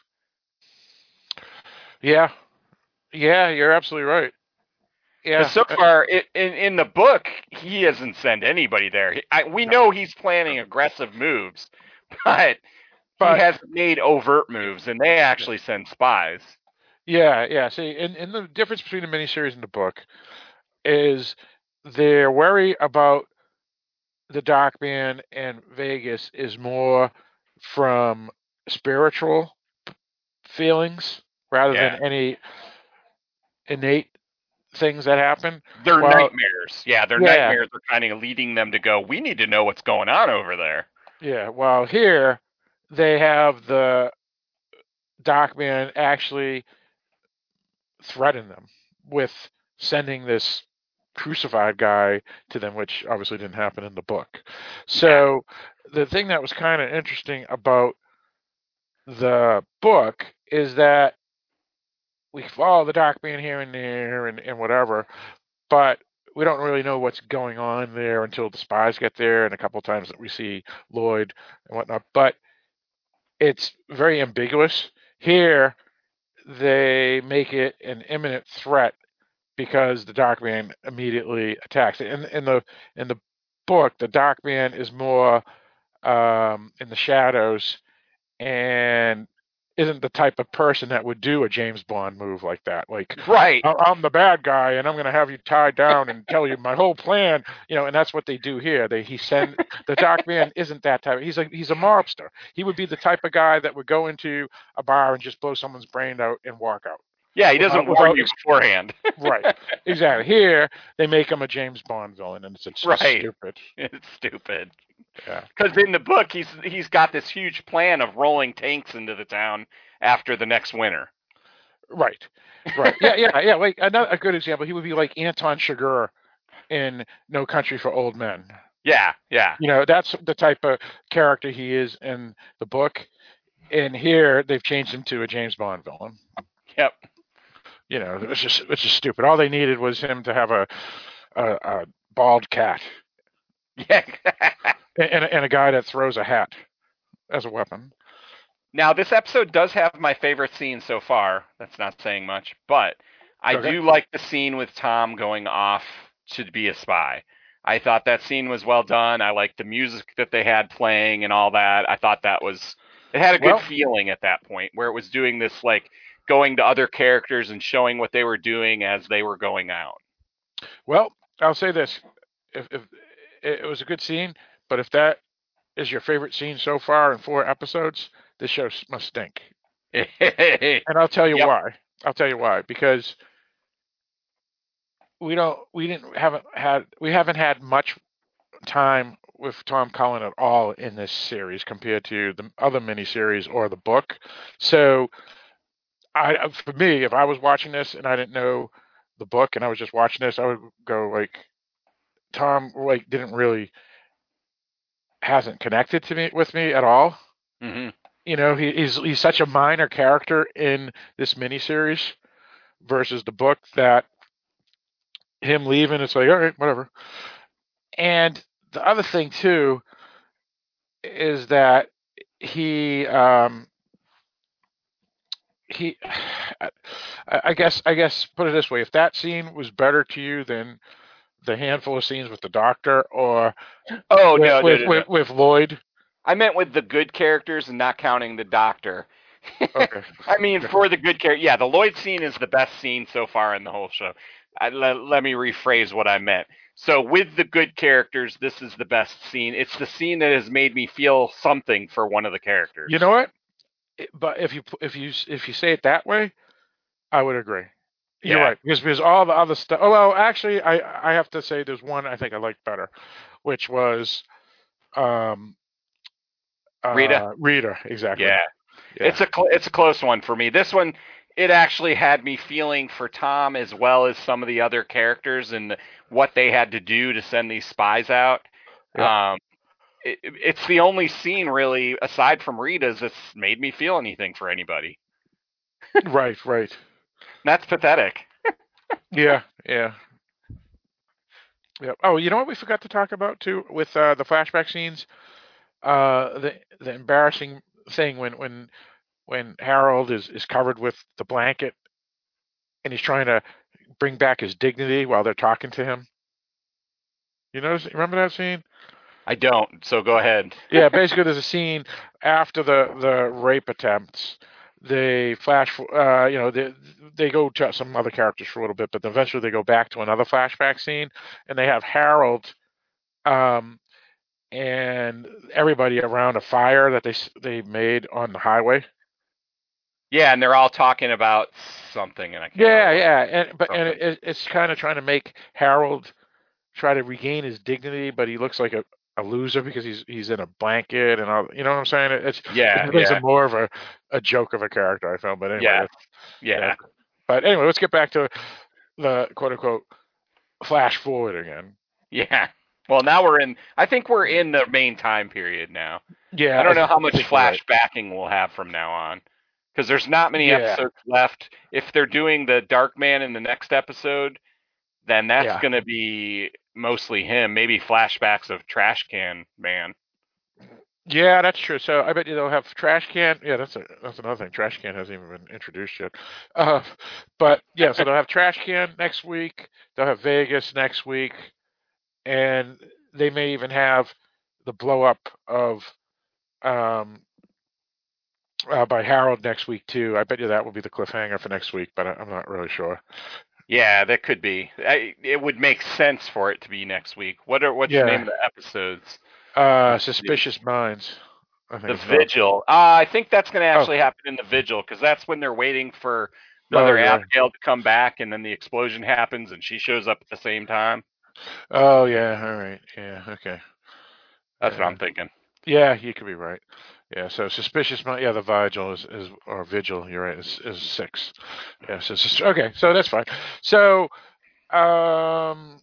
S9: Yeah. Yeah, you're absolutely right. Yeah.
S10: So far, it, in in the book, he doesn't send anybody there. I, we no. know he's planning aggressive moves, but, but he hasn't made overt moves, and they actually send spies.
S9: Yeah, yeah. See, and, and the difference between the miniseries and the book is their worry about the Darkman and Vegas is more from spiritual feelings rather yeah. than any innate things that happen.
S10: They're well, nightmares. Yeah, their yeah. nightmares are kind of leading them to go, we need to know what's going on over there.
S9: Yeah, well, here they have the Darkman actually threaten them with sending this crucified guy to them, which obviously didn't happen in the book. So the thing that was kind of interesting about the book is that we follow the Dark Man here and there and, and whatever, but we don't really know what's going on there until the spies get there, and a couple times that we see Lloyd and whatnot. But it's very ambiguous. Here, they make it an imminent threat because the Dark Man immediately attacks. In, in the in the book, the Dark Man is more um, in the shadows and isn't the type of person that would do a James Bond move like that. Like,
S10: Right.
S9: "I- I'm the bad guy, and I'm going to have you tied down and tell you my whole plan. You know, and that's what they do here. They he send the Dark Man isn't that type. He's a he's a mobster. He would be the type of guy that would go into a bar and just blow someone's brain out and walk out.
S10: Yeah, he doesn't
S9: Without-
S10: warn
S9: without
S10: you
S9: ex-
S10: beforehand.
S9: Right. Exactly. Here, they make him a James Bond villain, and it's, it's just
S10: Right.
S9: stupid.
S10: It's stupid.
S9: Yeah.
S10: Because in the book, he's he's got this huge plan of rolling tanks into the town after the next winter.
S9: Right. Right. Yeah, yeah, yeah. Like another a good example, he would be like Anton Chigurh in No Country for Old Men.
S10: Yeah, yeah.
S9: You know, that's the type of character he is in the book. And here they've changed him to a James Bond villain.
S10: Yep.
S9: You know, it's just it's just stupid. All they needed was him to have a a, a bald cat
S10: Yeah.
S9: and, and a guy that throws a hat as a weapon.
S10: Now, this episode does have my favorite scene so far. That's not saying much, but I
S9: Okay.
S10: do like the scene with Tom going off to be a spy. I thought that scene was well done. I liked the music that they had playing and all that. I thought that was it had a good
S9: Well-
S10: feeling at that point where it was doing this like going to other characters and showing what they were doing as they were going out.
S9: Well, I'll say this: if, if it was a good scene, but if that is your favorite scene so far in four episodes, this show s- must stink. And I'll tell you
S10: Yep.
S9: why. I'll tell you why. Because we don't, we didn't, haven't had, we haven't had much time with Tom Cullen at all in this series compared to the other miniseries or the book. So, I, for me, if I was watching this and I didn't know the book and I was just watching this, I would go like, Tom like didn't really hasn't connected to me with me at all.
S10: hmm
S9: You know, he, he's he's such a minor character in this miniseries versus the book that him leaving, it's like, all right, whatever. And the other thing too is that he um he I, I guess I guess put it this way, if that scene was better to you than the handful of scenes with the doctor or
S10: Oh
S9: with,
S10: no, no,
S9: with,
S10: no, no.
S9: with, with Lloyd.
S10: I meant with the good characters and not counting the doctor.
S9: Okay.
S10: I mean, for the good character, yeah, the Lloyd scene is the best scene so far in the whole show. I, let, let me rephrase what I meant. So, with the good characters, this is the best scene. It's the scene that has made me feel something for one of the characters.
S9: You know what? It- But if you if you if you say it that way, I would agree. You're
S10: Yeah.
S9: right because because all the other stuff. Oh well, actually, I I have to say there's one I think I liked better, which was um uh,
S10: Rita?
S9: Rita, exactly.
S10: Yeah.
S9: Yeah.
S10: It's a cl- it's a close one for me. This one, it actually had me feeling for Tom as well as some of the other characters and what they had to do to send these spies out.
S9: Yeah.
S10: Um, it, it's the only scene really, aside from Rita's, that's made me feel anything for anybody.
S9: Right, right.
S10: That's pathetic.
S9: Yeah, yeah. Yeah. Oh, you know what we forgot to talk about too with uh, the flashback scenes? Uh, the the embarrassing thing when when when Harold is, is covered with the blanket and he's trying to bring back his dignity while they're talking to him. You notice? Remember that scene?
S10: I don't, so go ahead.
S9: Yeah, basically there's a scene after the, the rape attempts. They flash, uh, you know, they they go to some other characters for a little bit, but then eventually they go back to another flashback scene, and they have Harold, um, and everybody around a fire that they s- they made on the highway.
S10: Yeah, and they're all talking about something, and I can't
S9: Yeah,
S10: remember.
S9: yeah, and but and
S10: Something.
S9: it, it's kind of trying to make Harold try to regain his dignity, but he looks like a, a loser because he's he's in a blanket and all. You know what I'm saying? It, it's
S10: Yeah,
S9: it makes
S10: yeah.
S9: him more of a, a joke of a character, I felt. But anyway,
S10: Yeah.
S9: that's-
S10: Yeah.
S9: But anyway, let's get back to the quote unquote flash forward again.
S10: Yeah. Well, now we're in. I think we're in the main time period now.
S9: Yeah,
S10: I don't know
S9: I
S10: how much
S9: think you're right.
S10: flashbacking we'll have from now on, because there's not many
S9: Yeah.
S10: episodes left. If they're doing the Dark Man in the next episode, then that's
S9: Yeah.
S10: going to be mostly him. Maybe flashbacks of Trash Can Man.
S9: Yeah, that's true. So I bet you they'll have Trash Can. Yeah, that's a, that's another thing. Trash Can hasn't even been introduced yet. Uh, but yeah, so they'll have Trash Can next week. They'll have Vegas next week, and they may even have the blow up of um uh, by Harold next week too. I bet you that will be the cliffhanger for next week, but I, I'm not really sure.
S10: Yeah, that could be. I, it would make sense for it to be next week. What are what's
S9: Yeah.
S10: the name of the episodes?
S9: Uh, Suspicious Minds. I think
S10: The
S9: it's called.
S10: Vigil. Uh, I think that's going to actually happen in the Vigil, because that's when they're waiting for Mother
S9: Oh, yeah.
S10: Abigail to come back, and then the explosion happens, and she shows up at the same time.
S9: Oh yeah, all right, yeah, okay.
S10: That's
S9: Yeah.
S10: what I'm thinking.
S9: Yeah, you could be right. Yeah, so Suspicious Mind. Yeah, the Vigil is, is or Vigil. You're right. Is is six. Yeah, so sus- okay, so that's fine. So, um,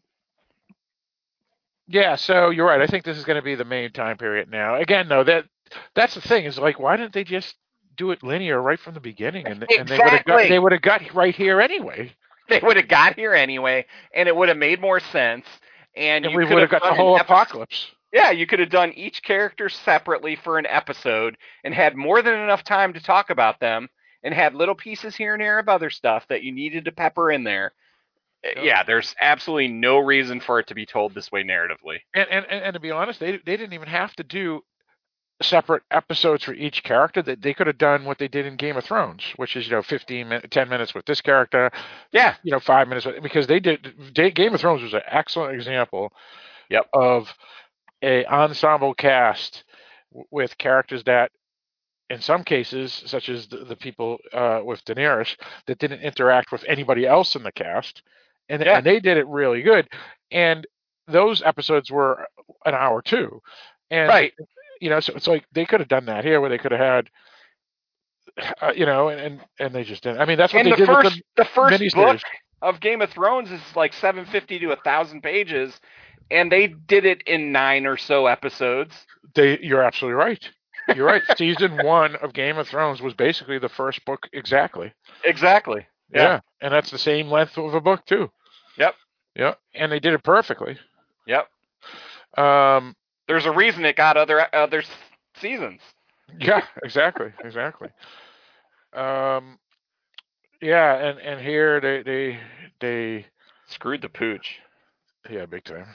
S9: yeah, so you're right. I think this is going to be the main time period now. Again, though, that that's the thing is like, why didn't they just do it linear right from the beginning, and and they would have got
S10: Exactly.
S9: they would have got right here anyway,
S10: They would have got here anyway, and it would have made more sense. And,
S9: and
S10: you
S9: we
S10: could
S9: would
S10: have
S9: have got
S10: done
S9: the whole
S10: an episode-
S9: apocalypse.
S10: Yeah, you could have done each character separately for an episode and had more than enough time to talk about them, and had little pieces here and there of other stuff that you needed to pepper in there.
S9: Yep.
S10: Yeah, there's absolutely no reason for it to be told this way narratively.
S9: And, and and and to be honest, they they didn't even have to do separate episodes for each character. That they could have done what they did in Game of Thrones, which is you know fifteen min- ten minutes with this character,
S10: Yeah,
S9: you know five minutes with, because they did. They, Game of Thrones was an excellent example.
S10: Yep.
S9: Of a ensemble cast w- with characters that, in some cases, such as the, the people uh, with Daenerys, that didn't interact with anybody else in the cast, and
S10: Yeah.
S9: and they did it really good. And those episodes were an hour too, and
S10: Right.
S9: you know, so it's like they could have done that here, where they could have had, uh, you know, and, and and they just didn't. I mean, that's what
S10: And
S9: they
S10: the
S9: did
S10: first
S9: with
S10: the
S9: the
S10: first
S9: miniseries.
S10: book of Game of Thrones is like seven fifty to a thousand pages, and they did it in nine or so episodes.
S9: They, you're absolutely right. You're right. Season one of Game of Thrones was basically the first book exactly.
S10: Exactly.
S9: Yeah.
S10: Yeah.
S9: And that's the same length of a book too.
S10: Yep.
S9: Yeah. And they did it perfectly.
S10: Yep.
S9: Um,
S10: There's a reason it got other other s- seasons.
S9: yeah, exactly. Exactly. Um, yeah. And, and here they, they, they,
S10: Screwed the pooch.
S9: yeah, big time.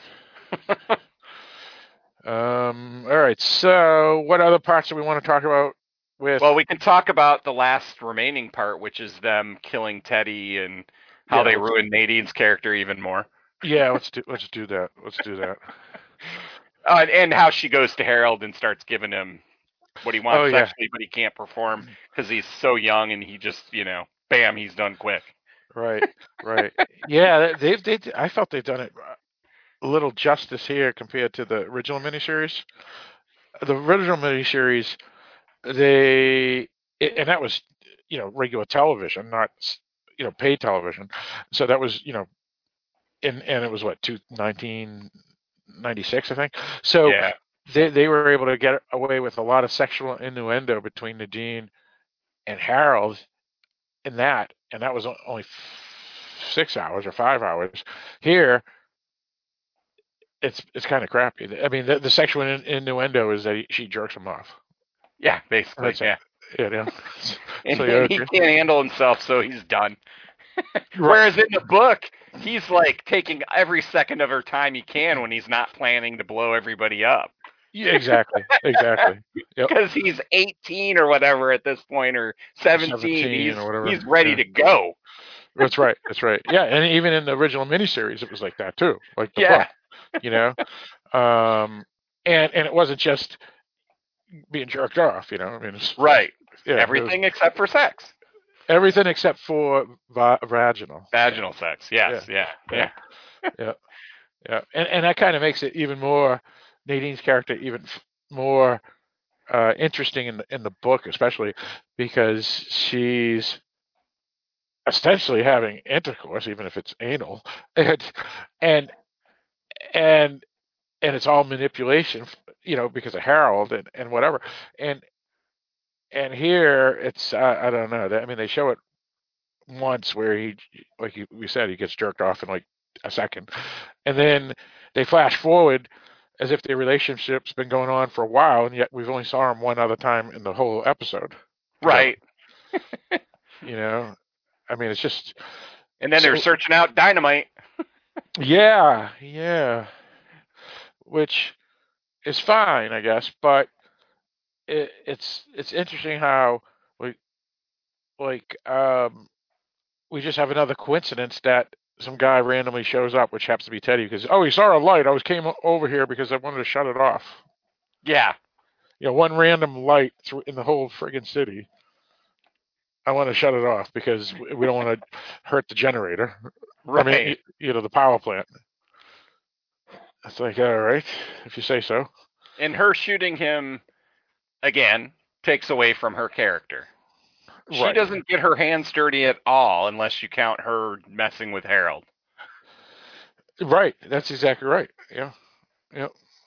S9: um, all right. So what other parts do we want to talk about with?
S10: Well, we can talk about the last remaining part, which is them killing Teddy and how
S9: Yeah,
S10: they
S9: let's-
S10: ruined Nadine's character even more.
S9: yeah, let's do, let's do that. Let's do that.
S10: Uh, and, and how she goes to Harold and starts giving him what he wants
S9: Oh, yeah.
S10: sexually, but he can't perform because he's so young, and he just, you know, bam, he's done quick.
S9: Right, right. Yeah, they've they. I felt they've done it a little justice here compared to the original miniseries. The original miniseries, they and that was you know regular television, not you know paid television. So that was you know, and and it was what two nineteen ninety six I think. So
S10: Yeah.
S9: they they were able to get away with a lot of sexual innuendo between Nadine and Harold in that, and that was o- only f- six hours or five hours. Here, it's it's kind of crappy. I mean, the, the sexual in, innuendo is that he, she jerks him off.
S10: Yeah, basically,
S9: That's it.
S10: yeah.
S9: You know?
S10: And
S9: So, yeah,
S10: he
S9: okay.
S10: can't handle himself, so he's done. Whereas in the book, he's like taking every second of her time he can when he's not planning to blow everybody up.
S9: Yeah, exactly, exactly. Yep.
S10: Because he's eighteen or whatever at this point, or seventeen.
S9: seventeen
S10: he's,
S9: or whatever,
S10: he's ready
S9: yeah.
S10: to go.
S9: That's right. That's right. Yeah, and even in the original miniseries, it was like that too. Like the
S10: Yeah.
S9: book, you know. Um, and and it wasn't just being jerked off. You know, I mean, it's,
S10: Right.
S9: yeah, it was
S10: Everything except for sex.
S9: everything except for va- vaginal.
S10: Vaginal sex. Yes. Yeah. Yeah.
S9: Yeah, yeah, and and that kind of makes it even more Nadine's character even f- more uh, interesting in the in the book, especially because she's essentially having intercourse, even if it's anal, and and and and it's all manipulation, you know, because of Harold and, and whatever. And and here it's I, I don't know. I mean, they show it once where he, like you, we said, he gets jerked off in like a second, and then they flash forward as if their relationship's been going on for a while, and yet we've only saw him one other time in the whole episode.
S10: Right.
S9: You know, I mean, it's just.
S10: And then
S9: so,
S10: they're searching out dynamite.
S9: Yeah, yeah. Which is fine, I guess, but it, it's it's interesting how we like um we just have another coincidence that some guy randomly shows up, which happens to be Teddy, because oh, he saw a light. I was came over here because I wanted to shut it off.
S10: Yeah.
S9: You know, one random light through in the whole friggin' city. I want to shut it off because we don't want to hurt the generator.
S10: Right.
S9: I mean, you know, the power plant. It's like, all right, if you say so.
S10: And her shooting him, again, takes away from her character. She
S9: Right.
S10: doesn't get her hands dirty at all unless you count her messing with Harold.
S9: Right. That's exactly right. Yeah. Yeah.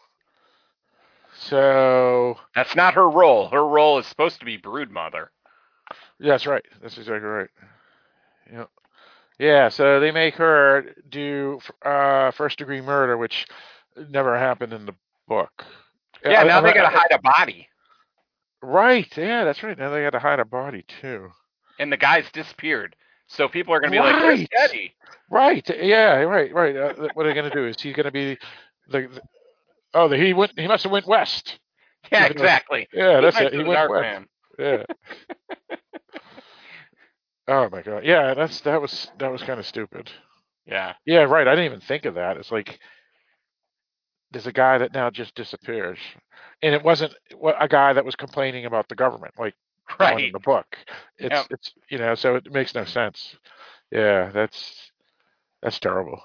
S9: So.
S10: That's not her role. Her role is supposed to be brood mother.
S9: That's right. That's exactly right. Yeah. Yeah. So they make her do uh, first degree murder, which never happened in the book.
S10: Yeah.
S9: I,
S10: now
S9: I,
S10: they got
S9: I,
S10: to hide a body.
S9: Right. Yeah. That's right. Now they got to hide a body too.
S10: And the guy's disappeared. So people are going to be
S9: right.
S10: like, "Where's Teddy?"
S9: Right. Yeah. Right. Right. Uh, what are they going to do? Is he going to be the, the oh, the, he went. He must have went west.
S10: Yeah. Exactly.
S9: Yeah. That's it.
S10: He
S9: He
S10: went
S9: went
S10: Dark
S9: west.
S10: Man.
S9: Yeah. Oh my god. Yeah, that's that was that was kind of stupid.
S10: Yeah.
S9: Yeah, right. I didn't even think of that. It's like there's a guy that now just disappears, and it wasn't a guy that was complaining about the government, like the one in
S10: Right.
S9: the book. It's
S10: Yep.
S9: it's you know, so it makes no sense. Yeah, that's that's terrible.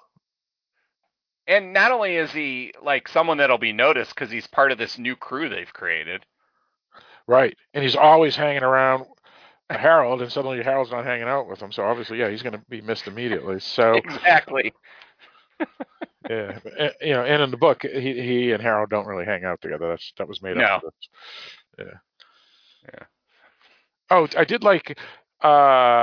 S10: And not only is he like someone that'll be noticed because he's part of this new crew they've created.
S9: Right, and he's always hanging around Harold, and suddenly Harold's not hanging out with him. So obviously, yeah, he's going to be missed immediately. So
S10: Exactly.
S9: yeah, and, you know, and in the book, he he and Harold don't really hang out together. That's that was made
S10: No.
S9: up. For this. Yeah. Yeah. Oh, I did like uh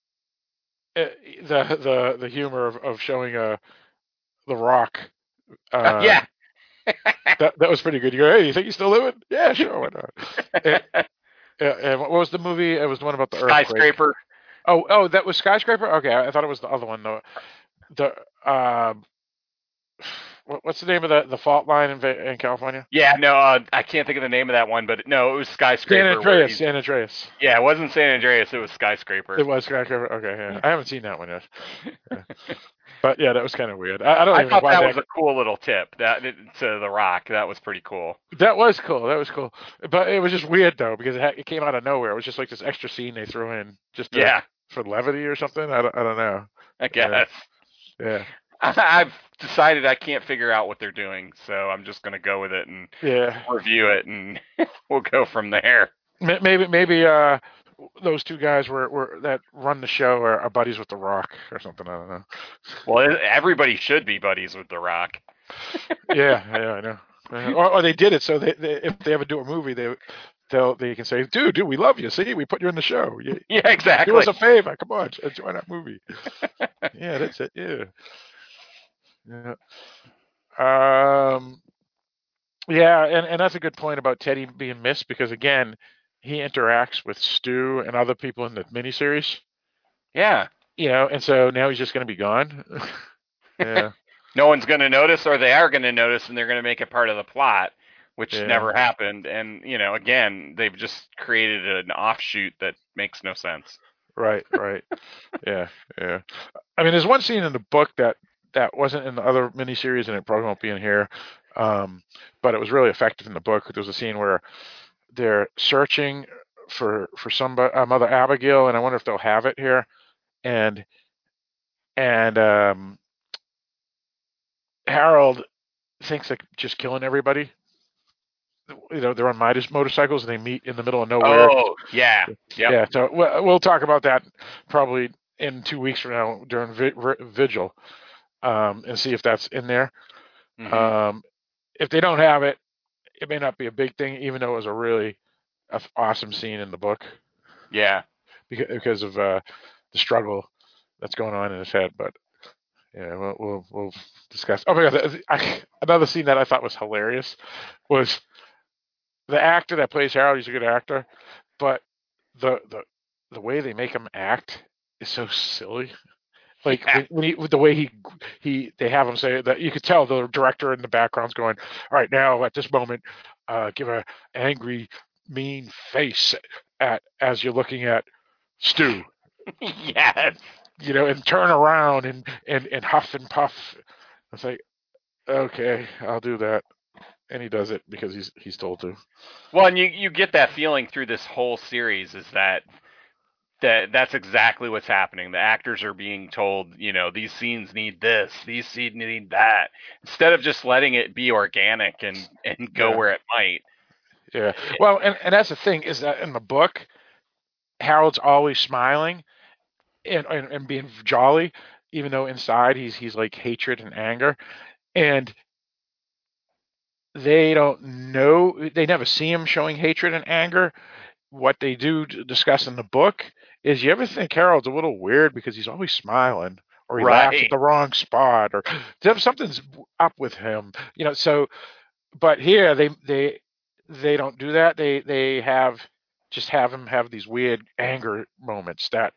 S9: the the the humor of, of showing uh the Rock. Uh,
S10: yeah.
S9: that that was pretty good. You go, hey, you think he's still living? Yeah, sure, why not? and, and what was the movie? It was the one about the earthquake.
S10: Skyscraper.
S9: Oh, oh, that was Skyscraper. Okay, I thought it was the other one though. The um, what, what's the name of the the fault line in in California?
S10: Yeah, no, uh, I can't think of the name of that one, but no, it was Skyscraper.
S9: San Andreas. San Andreas.
S10: Yeah, it wasn't San Andreas. It was Skyscraper.
S9: It was Skyscraper. Okay, yeah. I haven't seen that one yet. Yeah. But yeah, that was kind of weird. I, I don't
S10: I
S9: even
S10: thought
S9: know why
S10: that
S9: that
S10: was a cool little tip that to the Rock. That was pretty cool.
S9: That was cool. That was cool. But it was just weird though because it, ha- it came out of nowhere. It was just like this extra scene they threw in just to,
S10: yeah
S9: for levity or something. I don't. I don't know.
S10: I guess.
S9: Yeah. yeah.
S10: I've decided I can't figure out what they're doing, so I'm just going to go with it and
S9: yeah.
S10: review it, and we'll go from there.
S9: Maybe maybe uh, those two guys were, were that run the show are, are buddies with The Rock or something. I don't know.
S10: Well, everybody should be buddies with The Rock.
S9: yeah, yeah, I know. Uh, or, or they did it so they, they if they ever do a movie, they they'll they can say, dude, dude, we love you. See, we put you in the show. You,
S10: yeah, exactly.
S9: Do us a favor. Come on, join that movie. yeah, that's it. Yeah. Yeah. Um. Yeah, and, and that's a good point about Teddy being missed because again, he interacts with Stu and other people in the miniseries.
S10: Yeah.
S9: You know, and so now he's just going to be gone. yeah.
S10: No one's going to notice, or they are going to notice, and they're going to make it part of the plot, which
S9: Yeah.
S10: never happened. And you know, again, they've just created an offshoot that makes no sense.
S9: Right. Right. yeah. Yeah. I mean, there's one scene in the book that. That wasn't in the other miniseries, and it probably won't be in here. Um, but it was really effective in the book. There was a scene where they're searching for for somebody, uh, Mother Abigail, and I wonder if they'll have it here. And and um, Harold thinks like just killing everybody. You know, they're on Midas motorcycles, and they meet in the middle of nowhere.
S10: Oh, yeah, yep.
S9: yeah. So we'll, we'll talk about that probably in two weeks from now during vi- Vigil. Um, and see if that's in there.
S10: Mm-hmm.
S9: Um, if they don't have it, it may not be a big thing, even though it was a really awesome scene in the book.
S10: Yeah,
S9: because because of uh, the struggle that's going on in his head. But yeah, we'll we'll, we'll discuss. Oh my god, I, another scene that I thought was hilarious was the actor that plays Harold. He's a good actor, but the the the way they make him act is so silly. Like
S10: yeah.
S9: when he, with the way he he they have him say that, you could tell the director in the background's going, all right, now at this moment, uh, give a angry, mean face at as you're looking at Stu.
S10: Yes.
S9: You know, and turn around and, and, and huff and puff. It's like, okay, I'll do that. And he does it because he's he's told to.
S10: Well, and you, you get that feeling through this whole series is that that that's exactly what's happening. The actors are being told, you know, these scenes need this, these scenes need that, instead of just letting it be organic and, and go
S9: Yeah.
S10: where it might.
S9: Yeah. Well, and, and that's the thing is that in the book, Harold's always smiling and, and, and being jolly, even though inside he's he's like hatred and anger. And they don't know, they never see him showing hatred and anger. What they do discuss in the book is, you ever think Harold's a little weird because he's always smiling, or he laughs
S10: Right.
S9: at the wrong spot, or something's up with him, you know? So, but here they they they don't do that. They they have just have him have these weird anger moments that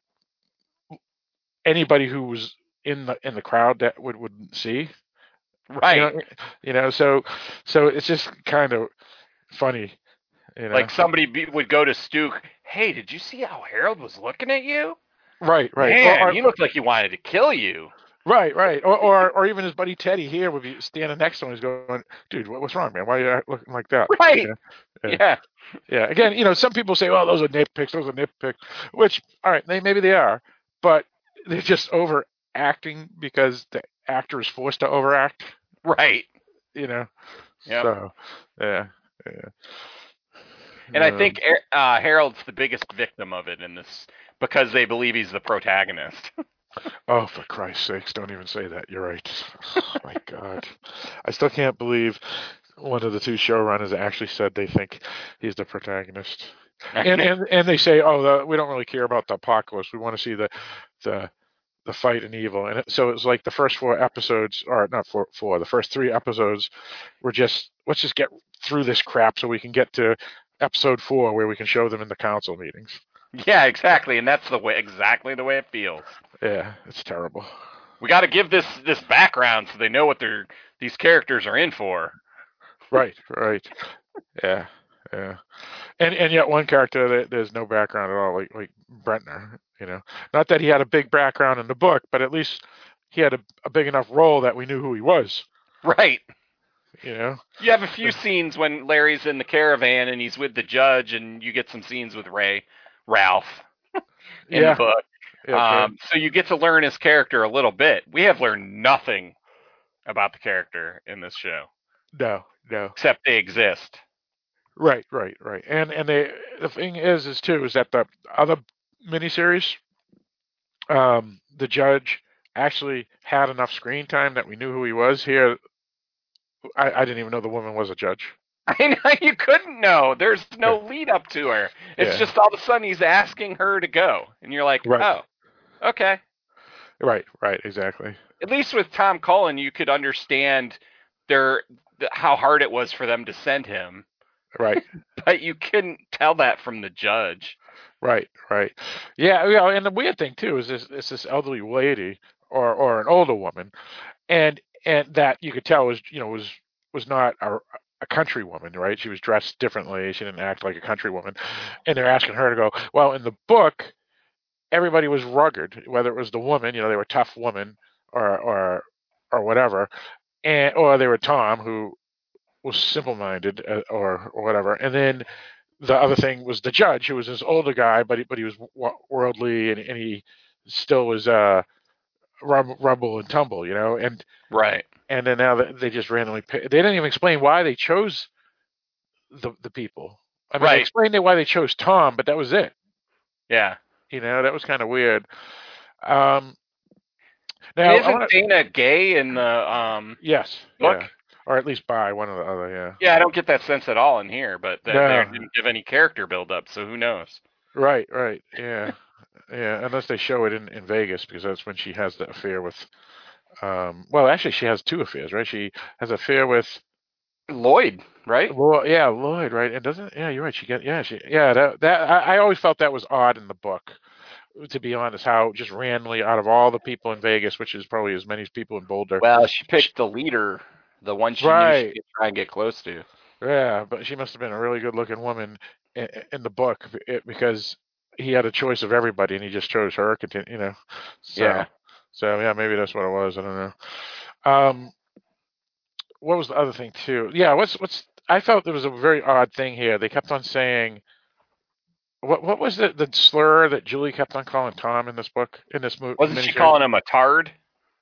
S9: anybody who was in the in the crowd that would wouldn't see.
S10: Right.
S9: You know, you know so so it's just kind of funny. You know?
S10: Like somebody be, would go to Stu, hey, did you see how Harold was looking at you?
S9: Right, right.
S10: Man,
S9: Or- or-
S10: he looked like he wanted to kill you.
S9: Right, right. Or, or or even his buddy Teddy here would be standing next to him. He's going, dude, what, what's wrong, man? Why are you act- looking like that?
S10: Right.
S9: Yeah.
S10: Yeah.
S9: Yeah. Yeah. Again, you know, some people say, oh, those are nitpicks. Those are nitpicks. Which, all right, they maybe they are, but they're just overacting because the actor is forced to overact.
S10: Right.
S9: You know.
S10: Yep.
S9: So, yeah, yeah.
S10: And I
S9: Um,
S10: think uh, Harold's the biggest victim of it in this, because they believe he's the protagonist.
S9: Oh, for Christ's sakes, don't even say that. You're right. Oh, my God. I still can't believe one of the two showrunners actually said they think he's the protagonist. And and, and they say, oh, the, we don't really care about the apocalypse. We want to see the the the fight and evil. And it, so it's like the first four episodes, or not four, four, the first three episodes were just, let's just get through this crap so we can get to episode four where we can show them in the council meetings.
S10: Yeah, exactly, and that's the way exactly the way it feels.
S9: Yeah, it's terrible.
S10: We got to give this this background so they know what they're these characters are in for.
S9: Right, right. Yeah, yeah. And and yet one character that there's no background at all, like like Brentner. You know, not that he had a big background in the book, but at least he had a, a big enough role that we knew who he was.
S10: Right.
S9: You know,
S10: you have a few scenes when Larry's in the caravan and he's with the judge, and you get some scenes with Ray, Ralph, in
S9: yeah.
S10: the book.
S9: Yeah, okay.
S10: Um, so you get to learn his character a little bit. We have learned nothing about the character in this show.
S9: No, no.
S10: Except they exist.
S9: Right, right, right. And and they the thing is is too is that the other miniseries, um, the judge actually had enough screen time that we knew who he was. Here, I, I didn't even know the woman was a judge.
S10: I know, you couldn't know. There's no lead up to her. It's
S9: Yeah.
S10: just all of a sudden he's asking her to go, and you're like,
S9: Right.
S10: oh, okay.
S9: Right, right, exactly.
S10: At least with Tom Cullen, you could understand their th- how hard it was for them to send him,
S9: Right,
S10: but you couldn't tell that from the judge.
S9: right, right. Yeah, you know, and the weird thing too is this is this elderly lady or or an older woman, and and that you could tell was you know was was not a a country woman, right? She was dressed differently. She didn't act like a country woman, and they're asking her to go. Well, in the book, everybody was rugged, whether it was the woman, you know, they were tough women or or or whatever, and or they were Tom, who was simple-minded uh, or or whatever. And then the other thing was the judge, who was this older guy, but he, but he was w- worldly, and, and he still was uh rum, rumble and tumble, you know. And
S10: Right.
S9: and then now they they just randomly pick, they didn't even explain why they chose the the people. I mean,
S10: Right.
S9: they explained it why they chose Tom, but that was it.
S10: Yeah.
S9: You know, that was kind of weird. Um,
S10: And
S9: now, I
S10: isn't
S9: wanna,
S10: Dana gay in the um
S9: yes,
S10: book?
S9: yeah. or at least by one or the other. Yeah.
S10: Yeah, I don't get that sense at all in here, but they,
S9: No.
S10: they didn't give any character build up, so who knows?
S9: Right. Right. Yeah. Yeah. Unless they show it in, in Vegas, because that's when she has the affair with. Um, well, actually, she has two affairs, right? She has an affair with
S10: Lloyd, right?
S9: Well, yeah, Lloyd, right? And doesn't yeah, you're right. She get yeah, she yeah. That that I, I always felt that was odd in the book, to be honest. How just randomly out of all the people in Vegas, which is probably as many as people in Boulder.
S10: Well, she picked the leader, the one she
S9: right.
S10: knew she could try and get close to.
S9: Yeah, but she must have been a really good-looking woman in, in the book it, because he had a choice of everybody and he just chose her. Continue, you know. So,
S10: yeah.
S9: So yeah, maybe that's what it was. I don't know. Um, what was the other thing too? Yeah, what's what's I felt there was a very odd thing here. They kept on saying, what what was the, the slur that Julie kept on calling Tom in this book, in this movie?
S10: Wasn't she calling him a tard?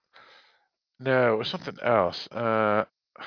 S9: No, it was something else. Uh,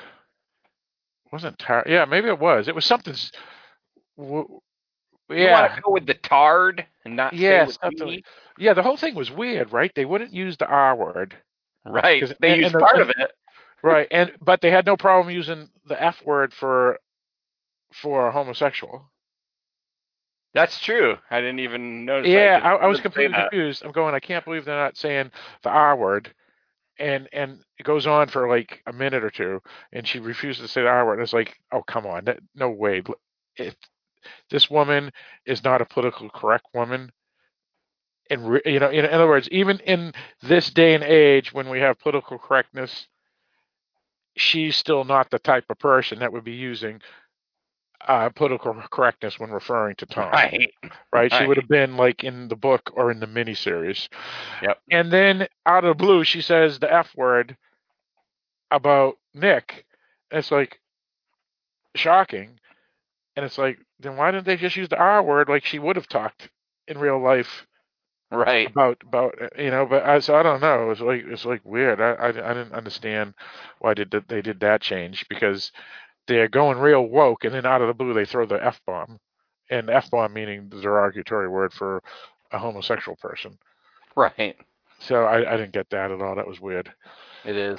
S9: wasn't tar? Yeah, maybe it was. It was something. W- yeah.
S10: You want to go with the tard and not
S9: yeah,
S10: say with me?
S9: Yeah, the whole thing was weird, right? They wouldn't use the R word.
S10: Right. They
S9: and,
S10: used
S9: and
S10: part
S9: the,
S10: of it.
S9: Right, and but they had no problem using the F word for for a homosexual.
S10: That's true. I didn't even notice.
S9: Yeah,
S10: I,
S9: I, I was completely confused. I'm going, I can't believe they're not saying the R word. And and it goes on for like a minute or two, and she refuses to say the R word. And it's like, oh, come on. That, no way. If this woman is not a politically correct woman. And, you know, in, in other words, even in this day and age when we have political correctness, she's still not the type of person that would be using uh, political correctness when referring to Tom.
S10: Right.
S9: Right?
S10: Right.
S9: She would have been like in the book or in the miniseries.
S10: Yep.
S9: And then out of the blue, she says the F word about Nick. And it's like shocking. And it's like, then why didn't they just use the R word like she would have talked in real life?
S10: Right.
S9: About about you know, but I so I don't know. It's like it's like weird. I I, I didn't understand why did they did that change, because they're going real woke, and then out of the blue they throw the F bomb, and F bomb meaning the derogatory word for a homosexual person.
S10: Right.
S9: So I I didn't get that at all. That was weird.
S10: It is.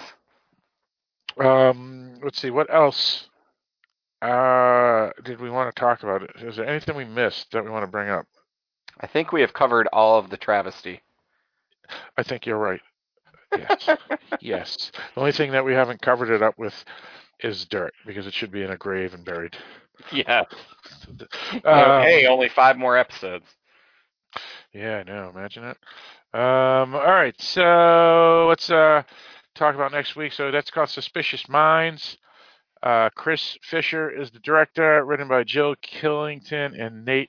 S9: Um, let's see what else. Uh, did we want to talk about? Is there anything we missed that we want to bring up?
S10: I think we have covered all of the travesty.
S9: I think you're right. Yes. Yes. The only thing that we haven't covered it up with is dirt, because it should be in a grave and buried.
S10: Yeah.
S9: Um,
S10: hey, only five more episodes.
S9: Yeah, I know. Imagine it. Um, all right. So let's uh, talk about next week. So that's called Suspicious Minds. Uh, Chris Fisher is the director, written by Jill Killington and Nate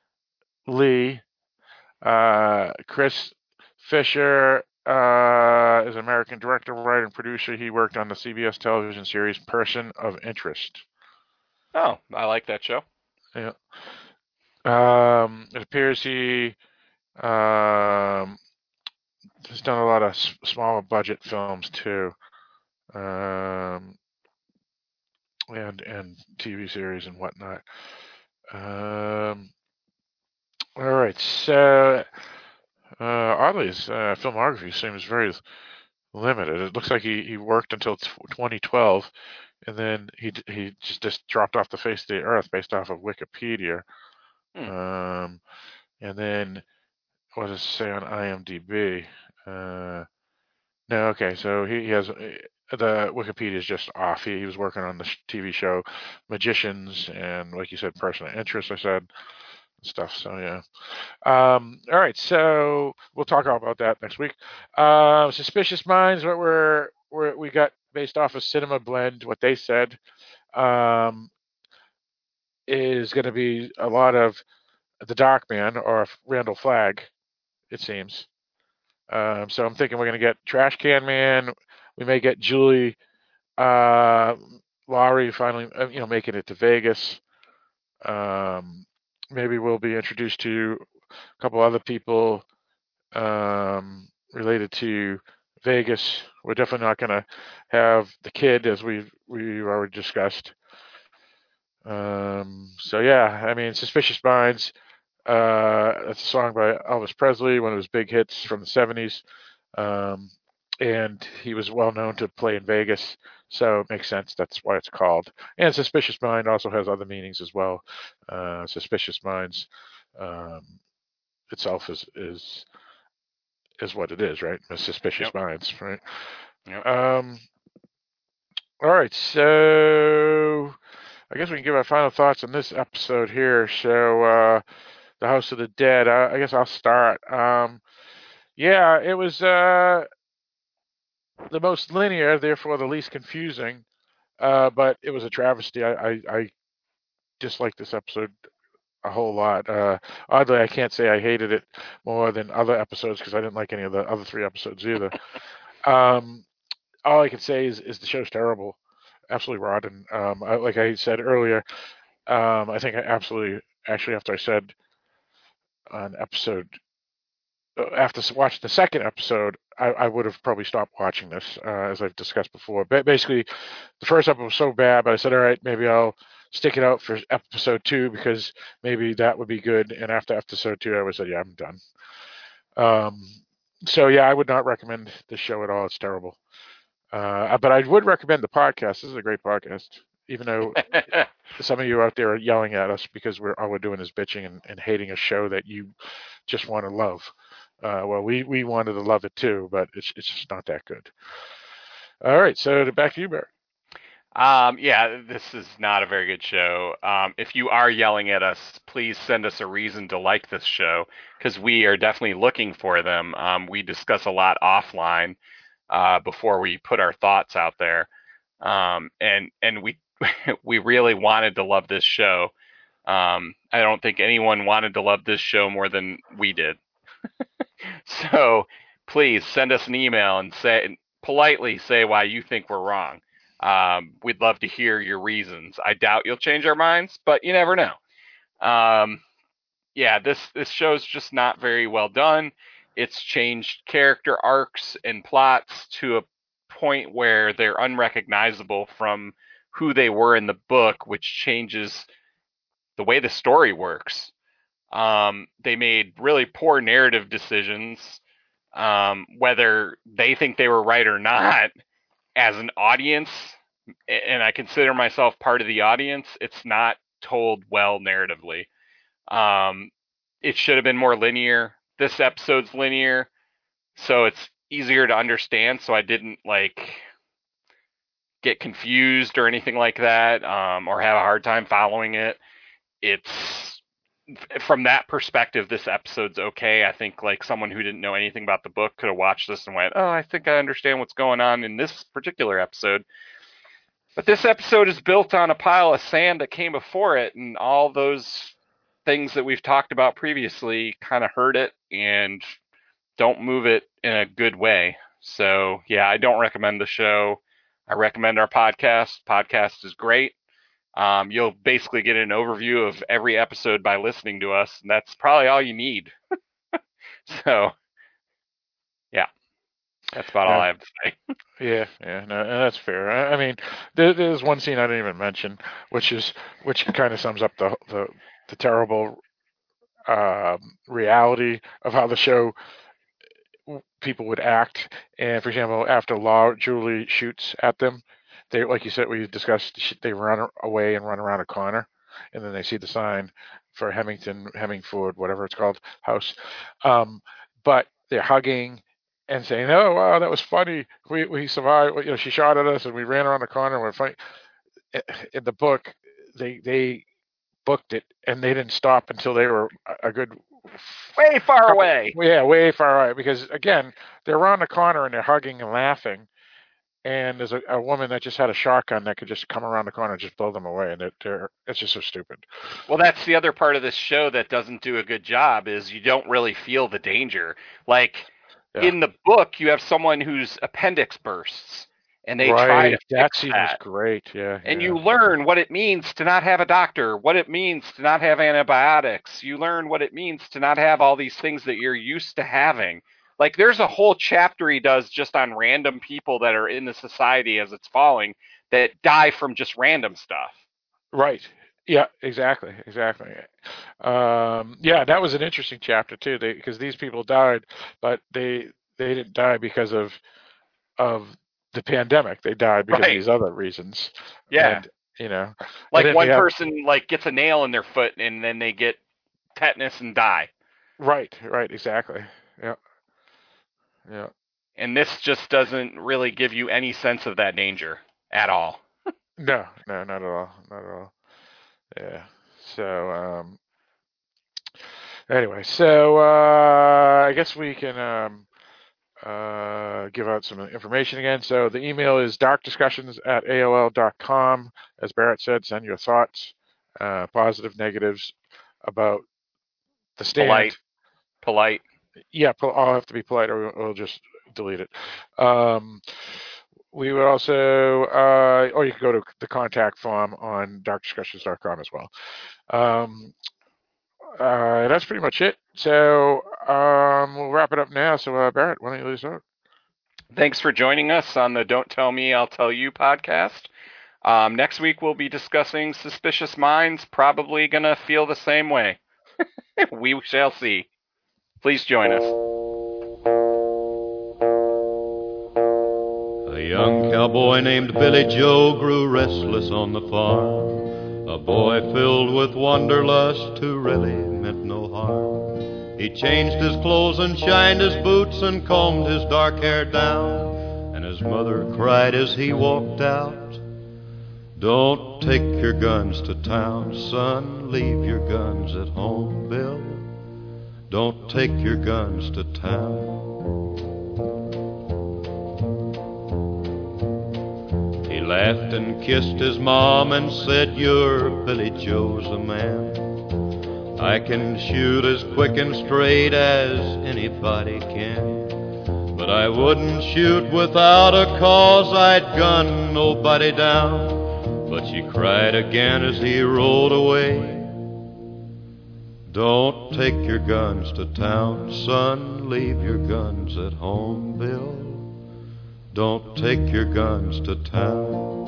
S9: Lee. Uh, Chris Fisher uh, is an American director, writer, and producer. He worked on the C B S television series Person of Interest.
S10: Oh, I like that show.
S9: Yeah. Um, it appears he um, has done a lot of s- smaller budget films too, um, and and T V series and whatnot. Um, all right, so uh, oddly, his uh, filmography seems very limited. It looks like he, he worked until twenty twelve, and then he he just, just dropped off the face of the earth based off of Wikipedia.
S10: Hmm.
S9: Um, and then what does it say on IMDb? Uh, no, okay, so he, he has the Wikipedia is just off. He, he was working on the T V show Magicians, and like you said, Person of Interest. I said. Stuff. So yeah. Um, all right. So we'll talk all about that next week. Uh, Suspicious Minds. What we're, we're we got based off of Cinema Blend. What they said um, is going to be a lot of the Dark Man or Randall Flagg. It seems. Um, so I'm thinking we're going to get Trash Can Man. We may get Julie uh, Laurie finally, you know, making it to Vegas. Um, maybe we'll be introduced to a couple other people um, related to Vegas. We're definitely not going to have the kid, as we've we've already discussed. Um, so yeah, I mean, Suspicious Minds. Uh, that's a song by Elvis Presley, one of his big hits from the seventies. Um, and he was well known to play in Vegas, so it makes sense. That's why it's called. And Suspicious Mind also has other meanings as well. Uh, Suspicious Minds um, itself is is is what it is, right? Suspicious
S10: Yep.
S9: Minds, right?
S10: Yep.
S9: Um, all right, so I guess we can give our final thoughts on this episode here. So, uh, The House of the Dead. I, I guess I'll start. Um, yeah, it was uh, the most linear, therefore the least confusing. Uh, but it was a travesty. I, I, I disliked this episode a whole lot. Uh, oddly, I can't say I hated it more than other episodes because I didn't like any of the other three episodes either. um, all I can say is, is the show's terrible, absolutely rotten. Um, I, like I said earlier, um, I think I absolutely, actually, after I said on episode, uh, after watching the second episode, I, I would have probably stopped watching this, uh, as I've discussed before. But basically, the first episode was so bad, but I said, all right, maybe I'll stick it out for episode two because maybe that would be good. And after episode two, I was said, yeah, I'm done. Um, so yeah, I would not recommend this show at all. It's terrible. Uh, but I would recommend the podcast. This is a great podcast, even though some of you out there are yelling at us because we're all we're doing is bitching and, and hating a show that you just want to love. Uh, well, we, we wanted to love it too, but it's it's just not that good. All right, so back to you, Barry.
S10: Um, yeah, this is not a very good show. Um, if you are yelling at us, please send us a reason to like this show because we are definitely looking for them. Um, we discuss a lot offline uh, before we put our thoughts out there, um, and and we we really wanted to love this show. Um, I don't think anyone wanted to love this show more than we did. So please send us an email and say politely say why you think we're wrong. Um, we'd love to hear your reasons. I doubt you'll change our minds, but you never know. Um, yeah, this this show's just not very well done. It's changed character arcs and plots to a point where they're unrecognizable from who they were in the book, which changes the way the story works. Um, they made really poor narrative decisions, um, whether they think they were right or not. As an audience, and I consider myself part of the audience, it's not told well narratively. Um, it should have been more linear. This episode's linear, so it's easier to understand. So I didn't like get confused or anything like that, um, or have a hard time following it. It's from that perspective, this episode's okay. I think like someone who didn't know anything about the book could have watched this and went, "Oh, I think I understand what's going on in this particular episode." But this episode is built on a pile of sand that came before it, and all those things that we've talked about previously kind of hurt it and don't move it in a good way. So, yeah, I don't recommend the show. I recommend our podcast. Podcast is great. Um, you'll basically get an overview of every episode by listening to us, and that's probably all you need. So, yeah, that's about
S9: yeah.
S10: all I have to say.
S9: Yeah, yeah, no, that's fair. I, I mean, there, there's one scene I didn't even mention, which is which kind of sums up the the, the terrible uh, reality of how the show people would act. And for example, after Law Julie shoots at them, they, like you said, we discussed, they run away and run around a corner, and then they see the sign for Hemington, Hemingford, whatever it's called, house. Um, but they're hugging and saying, "Oh wow, that was funny. We we survived. You know, she shot at us, and we ran around the corner and we're fighting." In the book, they they booked it, and they didn't stop until they were a good
S10: way far
S9: couple,
S10: away.
S9: Yeah, way far away. Because again, they're around the corner and they're hugging and laughing, and there's a, a woman that just had a shotgun that could just come around the corner and just blow them away, and they're, they're it's just so stupid.
S10: Well, that's the other part of this show that doesn't do a good job is you don't really feel the danger. Like yeah. in the book, you have someone whose appendix bursts. And they
S9: right.
S10: try to
S9: that
S10: fix
S9: scene
S10: that.
S9: was great, yeah.
S10: And
S9: yeah.
S10: you learn what it means to not have a doctor, what it means to not have antibiotics. You learn what it means to not have all these things that you're used to having. Like there's a whole chapter he does just on random people that are in the society as it's falling that die from just random stuff.
S9: Right. Yeah, exactly, exactly. Um, yeah, that was an interesting chapter too, because these people died, but they they didn't die because of of the pandemic. They died because
S10: Right.
S9: of these other reasons.
S10: Yeah.
S9: And, you know,
S10: like
S9: and then
S10: one
S9: we have,
S10: person like gets a nail in their foot and then they get tetanus and die.
S9: right, right, exactly. Yeah. Yeah.
S10: And this just doesn't really give you any sense of that danger at all.
S9: No, no, not at all. Not at all. Yeah. So, um, anyway, so, uh, I guess we can, um, uh, give out some information again. So the email is dark discussions at A O L dot com. As Barrett said, send your thoughts, uh, positive, negatives about the stand.
S10: Polite. Polite.
S9: Yeah, I'll have to be polite or we'll just delete it. Um, we would also, uh, or you can go to the contact form on dark discussions dot com as well. Um, uh, that's pretty much it. So um, we'll wrap it up now. So uh, Barrett, why don't you lead us out?
S10: Thanks for joining us on the Don't Tell Me, I'll Tell You podcast. Um, next week we'll be discussing Suspicious Minds, probably going to feel the same way. We shall see. Please join us.
S11: A young cowboy named Billy Joe grew restless on the farm. A boy filled with wanderlust who really meant no harm. He changed his clothes and shined his boots and combed his dark hair down. And his mother cried as he walked out, "Don't take your guns to town, son. Leave your guns at home, Bill. Don't take your guns to town." He laughed and kissed his mom and said, "You're Billy Joe's the man. I can shoot as quick and straight as anybody can. But I wouldn't shoot without a cause, I'd gun nobody down." But she cried again as he rode away, "Don't take your guns to town, son. Leave your guns at home, Bill. Don't take your guns to town."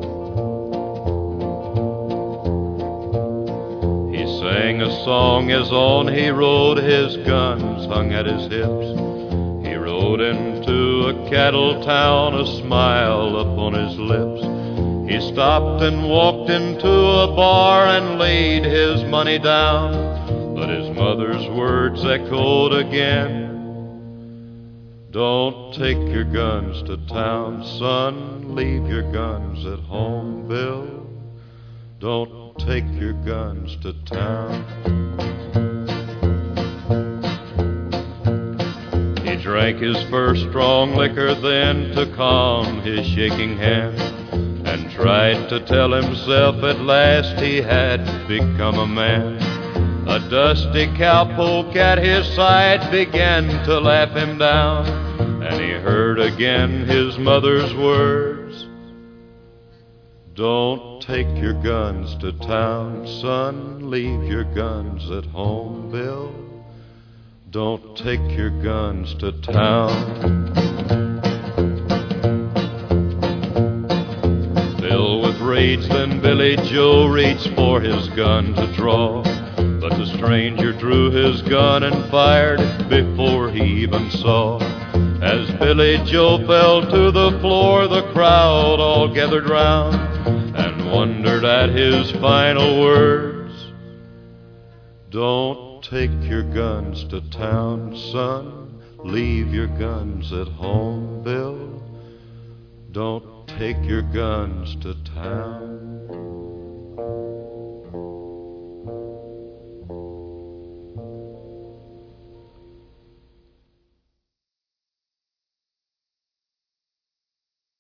S11: He sang a song as on he rode, his guns hung at his hips. He rode into a cattle town, a smile upon his lips. He stopped and walked into a bar and laid his money down. But his mother's words echoed again, "Don't take your guns to town, son. Leave your guns at home, Bill. Don't take your guns to town." He drank his first strong liquor then to calm his shaking hand, and tried to tell himself at last he had become a man. A dusty cowpoke at his side began to laugh him down, and he heard again his mother's words, "Don't take your guns to town, son. Leave your guns at home, Bill. Don't take your guns to town." Filled with rage, then Billy Joe reached for his gun to draw. But the stranger drew his gun and fired before he even saw. As Billy Joe fell to the floor, the crowd all gathered round and wondered at his final words, "Don't take your guns to town, son. Leave your guns at home, Bill. Don't take your guns to town."